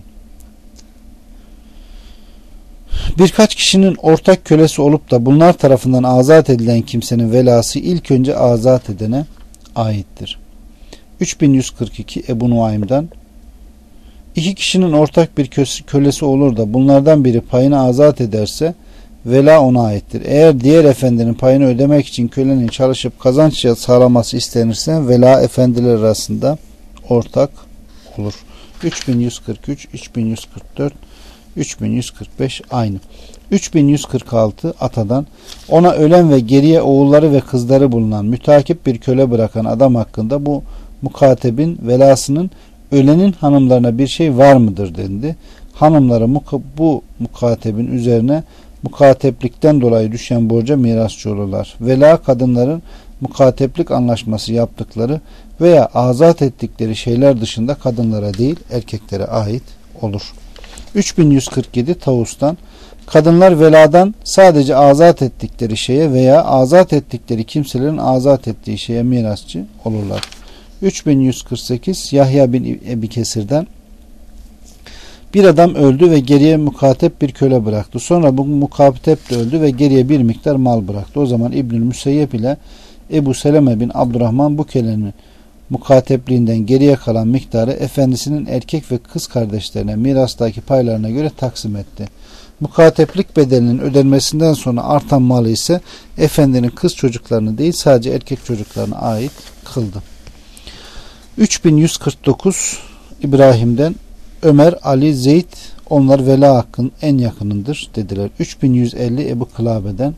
birkaç kişinin ortak kölesi olup da bunlar tarafından azat edilen kimsenin velası ilk önce azat edene aittir. üç bin yüz kırk iki Ebu Nuaym'dan, İki kişinin ortak bir kölesi olur da bunlardan biri payını azat ederse vela ona aittir. Eğer diğer efendinin payını ödemek için kölenin çalışıp kazanç sağlaması istenirse vela efendiler arasında ortak olur. üç bin yüz kırk üç, üç bin yüz kırk dört, üç bin yüz kırk beş aynı. üç bin yüz kırk altı Atadan, ona ölen ve geriye oğulları ve kızları bulunan mütakip bir köle bırakan adam hakkında bu mukatebin velasının ölenin hanımlarına bir şey var mıdır dendi. Hanımları bu mukatebin üzerine mukateplikten dolayı düşen borca mirasçı olurlar. Vela kadınların mukateplik anlaşması yaptıkları veya azat ettikleri şeyler dışında kadınlara değil erkeklere ait olur. üç bin yüz kırk yedi Tavus'tan, kadınlar veladan sadece azat ettikleri şeye veya azat ettikleri kimselerin azat ettiği şeye mirasçı olurlar. üç bin yüz kırk sekiz Yahya bin Ebi Kesir'den, bir adam öldü ve geriye mukatep bir köle bıraktı. Sonra bu mukatep de öldü ve geriye bir miktar mal bıraktı. O zaman İbnül Müseyyep ile Ebu Seleme bin Abdurrahman bu kölenin mukatepliğinden geriye kalan miktarı efendisinin erkek ve kız kardeşlerine mirastaki paylarına göre taksim etti. Mukateplik bedelinin ödenmesinden sonra artan malı ise efendinin kız çocuklarını değil sadece erkek çocuklarına ait kıldı. üç bin yüz kırk dokuz İbrahim'den, Ömer, Ali, Zeyd onlar vela hakkın en yakınındır dediler. üç bin yüz elli Ebu Kılabe'den,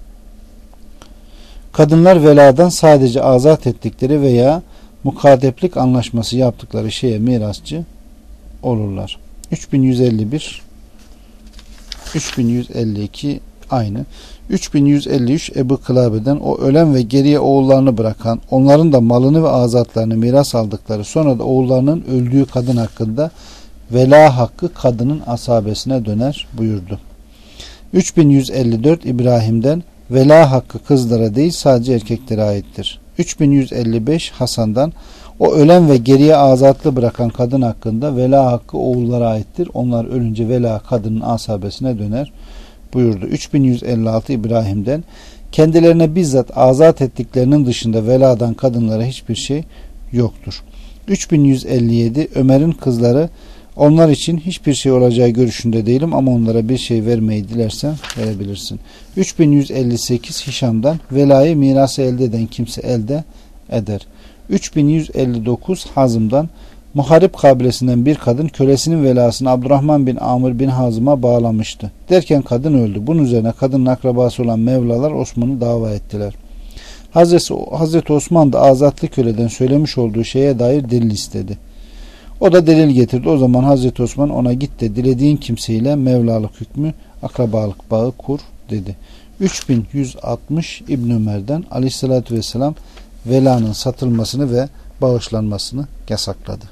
kadınlar veladan sadece azat ettikleri veya mukateplik anlaşması yaptıkları şeye mirasçı olurlar. üç bin yüz elli bir üç bin yüz elli iki aynı. üç bin yüz elli üç Ebu Kılabe'den, o ölen ve geriye oğullarını bırakan, onların da malını ve azatlarını miras aldıkları, sonra da oğullarının öldüğü kadın hakkında vela hakkı kadının asabesine döner buyurdu. üç bin yüz elli dört İbrahim'den, vela hakkı kızlara değil sadece erkeklere aittir. üç bin yüz elli beş Hasan'dan, o ölen ve geriye azatlı bırakan kadın hakkında vela hakkı oğullara aittir. Onlar ölünce vela kadının asabesine döner buyurdu. üç bin yüz elli altı İbrahim'den, kendilerine bizzat azat ettiklerinin dışında veladan kadınlara hiçbir şey yoktur. üç bin yüz elli yedi Ömer'in kızları, onlar için hiçbir şey olacağı görüşünde değilim ama onlara bir şey vermeyi dilersen verebilirsin. üç bin yüz elli sekiz Hişam'dan, velayı mirası elde eden kimse elde eder. üç bin yüz elli dokuz Hazım'dan, Muharip kabilesinden bir kadın kölesinin velasını Abdurrahman bin Amr bin Hazım'a bağlamıştı. Derken kadın öldü. Bunun üzerine kadının akrabası olan Mevlalar Osman'ı dava ettiler. Hazreti, Hazreti Osman da azatlı köleden söylemiş olduğu şeye dair delil istedi. O da delil getirdi. O zaman Hazreti Osman ona git de dilediğin kimseyle Mevlalık hükmü, akrabalık bağı kur dedi. üç bin yüz altmış İbn Ömer'den, Aleyhisselatü Vesselam velanın satılmasını ve bağışlanmasını yasakladı.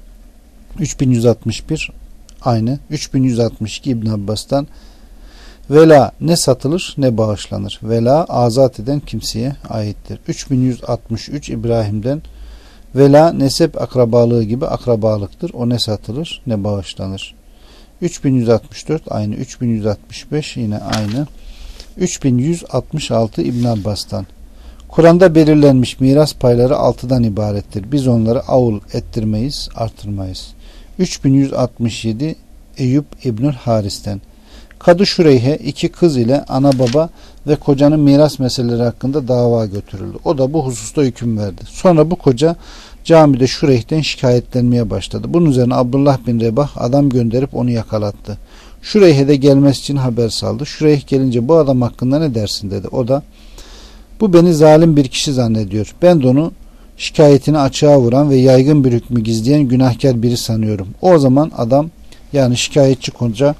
üç bin yüz altmış bir aynı. üç bin yüz altmış iki İbn Abbas'tan vela ne satılır ne bağışlanır. Vela azat eden kimseye aittir. üç bin yüz altmış üç İbrahim'den vela nesep akrabalığı gibi akrabalıktır. O ne satılır ne bağışlanır. üç bin yüz altmış dört aynı. üç bin yüz altmış beş yine aynı. üç bin yüz altmış altı İbn Abbas'tan Kur'an'da belirlenmiş miras payları altıdan ibarettir. Biz onları avul ettirmeyiz, artırmayız. üç bin yüz altmış yedi Eyüp İbnül Haris'ten Kadı Şureyh'e iki kız ile ana baba ve kocanın miras meseleleri hakkında dava götürüldü. O da bu hususta hüküm verdi. Sonra bu koca camide Şureyh'ten şikayetlenmeye başladı. Bunun üzerine Abdullah bin Rebah adam gönderip onu yakalattı. Şureyh'e de gelmesi için haber saldı. Şureyh gelince bu adam hakkında ne dersin dedi. O da bu beni zalim bir kişi zannediyor. Ben de onu şikayetini açığa vuran ve yaygın bir hükmü gizleyen günahkar biri sanıyorum. O zaman adam yani şikayetçi koca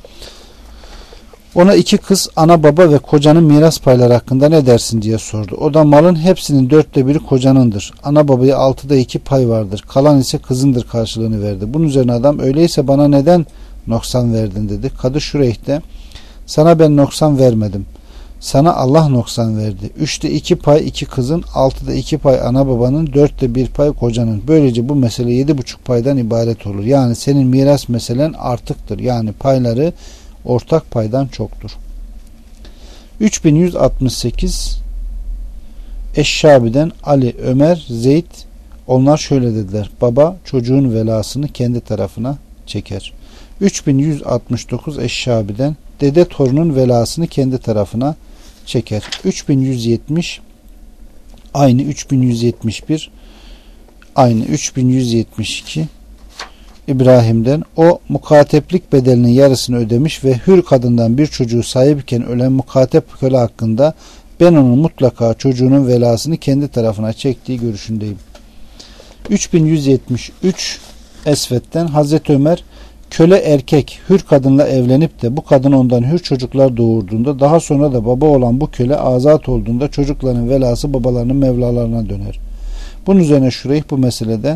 ona iki kız, ana baba ve kocanın miras payları hakkında ne dersin diye sordu. O da malın hepsinin dörtte biri kocanındır. Ana babaya altıda iki pay vardır. Kalan ise kızındır karşılığını verdi. Bunun üzerine adam öyleyse bana neden noksan verdin dedi. Kadı Şureyh de sana ben noksan vermedim. Sana Allah noksan verdi. Üçte iki pay iki kızın, altıda iki pay ana babanın, dörtte bir pay kocanın. Böylece bu mesele yedi buçuk paydan ibaret olur. Yani senin miras meselen artıktır. Yani payları ortak paydan çoktur. üç bin yüz altmış sekiz Eşşabi'den Ali, Ömer, Zeyd onlar şöyle dediler. Baba çocuğun velasını kendi tarafına çeker. üç bin yüz altmış dokuz Eşşabi'den dede torunun velasını kendi tarafına çeker. üç bin yüz yetmiş aynı. üç bin yüz yetmiş bir aynı. üç bin yüz yetmiş iki İbrahim'den o mukateplik bedelinin yarısını ödemiş ve hür kadından bir çocuğu sahipken ölen mukatep köle hakkında ben onun mutlaka çocuğunun velasını kendi tarafına çektiği görüşündeyim. üç bin yüz yetmiş üç Esved'den Hazreti Ömer köle erkek hür kadınla evlenip de bu kadın ondan hür çocuklar doğurduğunda daha sonra da baba olan bu köle azat olduğunda çocukların velası babalarının mevlalarına döner. Bunun üzerine Şureyh bu meselede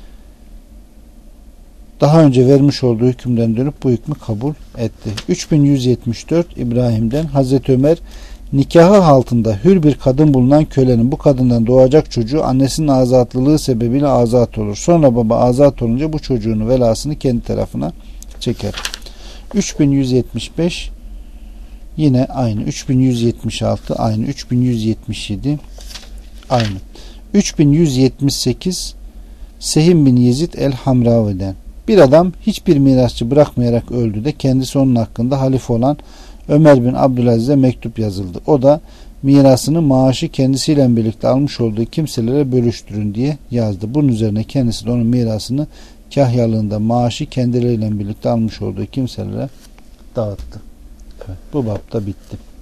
daha önce vermiş olduğu hükümden dönüp bu hükmü kabul etti. üç bin yüz yetmiş dört İbrahim'den Hazreti Ömer nikahı altında hür bir kadın bulunan kölenin bu kadından doğacak çocuğu annesinin azatlılığı sebebiyle azat olur. Sonra baba azat olunca bu çocuğun velasını kendi tarafına çeker. üç bin yüz yetmiş beş yine aynı. üç bin yüz yetmiş altı aynı. üç bin yüz yetmiş yedi aynı. üç bin yüz yetmiş sekiz Sehim bin Yezid el-Hamravi'den bir adam hiçbir mirasçı bırakmayarak öldü de kendisi onun hakkında halife olan Ömer bin Abdülaziz'e mektup yazıldı. O da mirasını maaşı kendisiyle birlikte almış olduğu kimselere bölüştürün diye yazdı. Bunun üzerine kendisi de onun mirasını kahyalığında maaşı kendileriyle birlikte almış olduğu kimselere dağıttı. Evet, bu bab da bitti.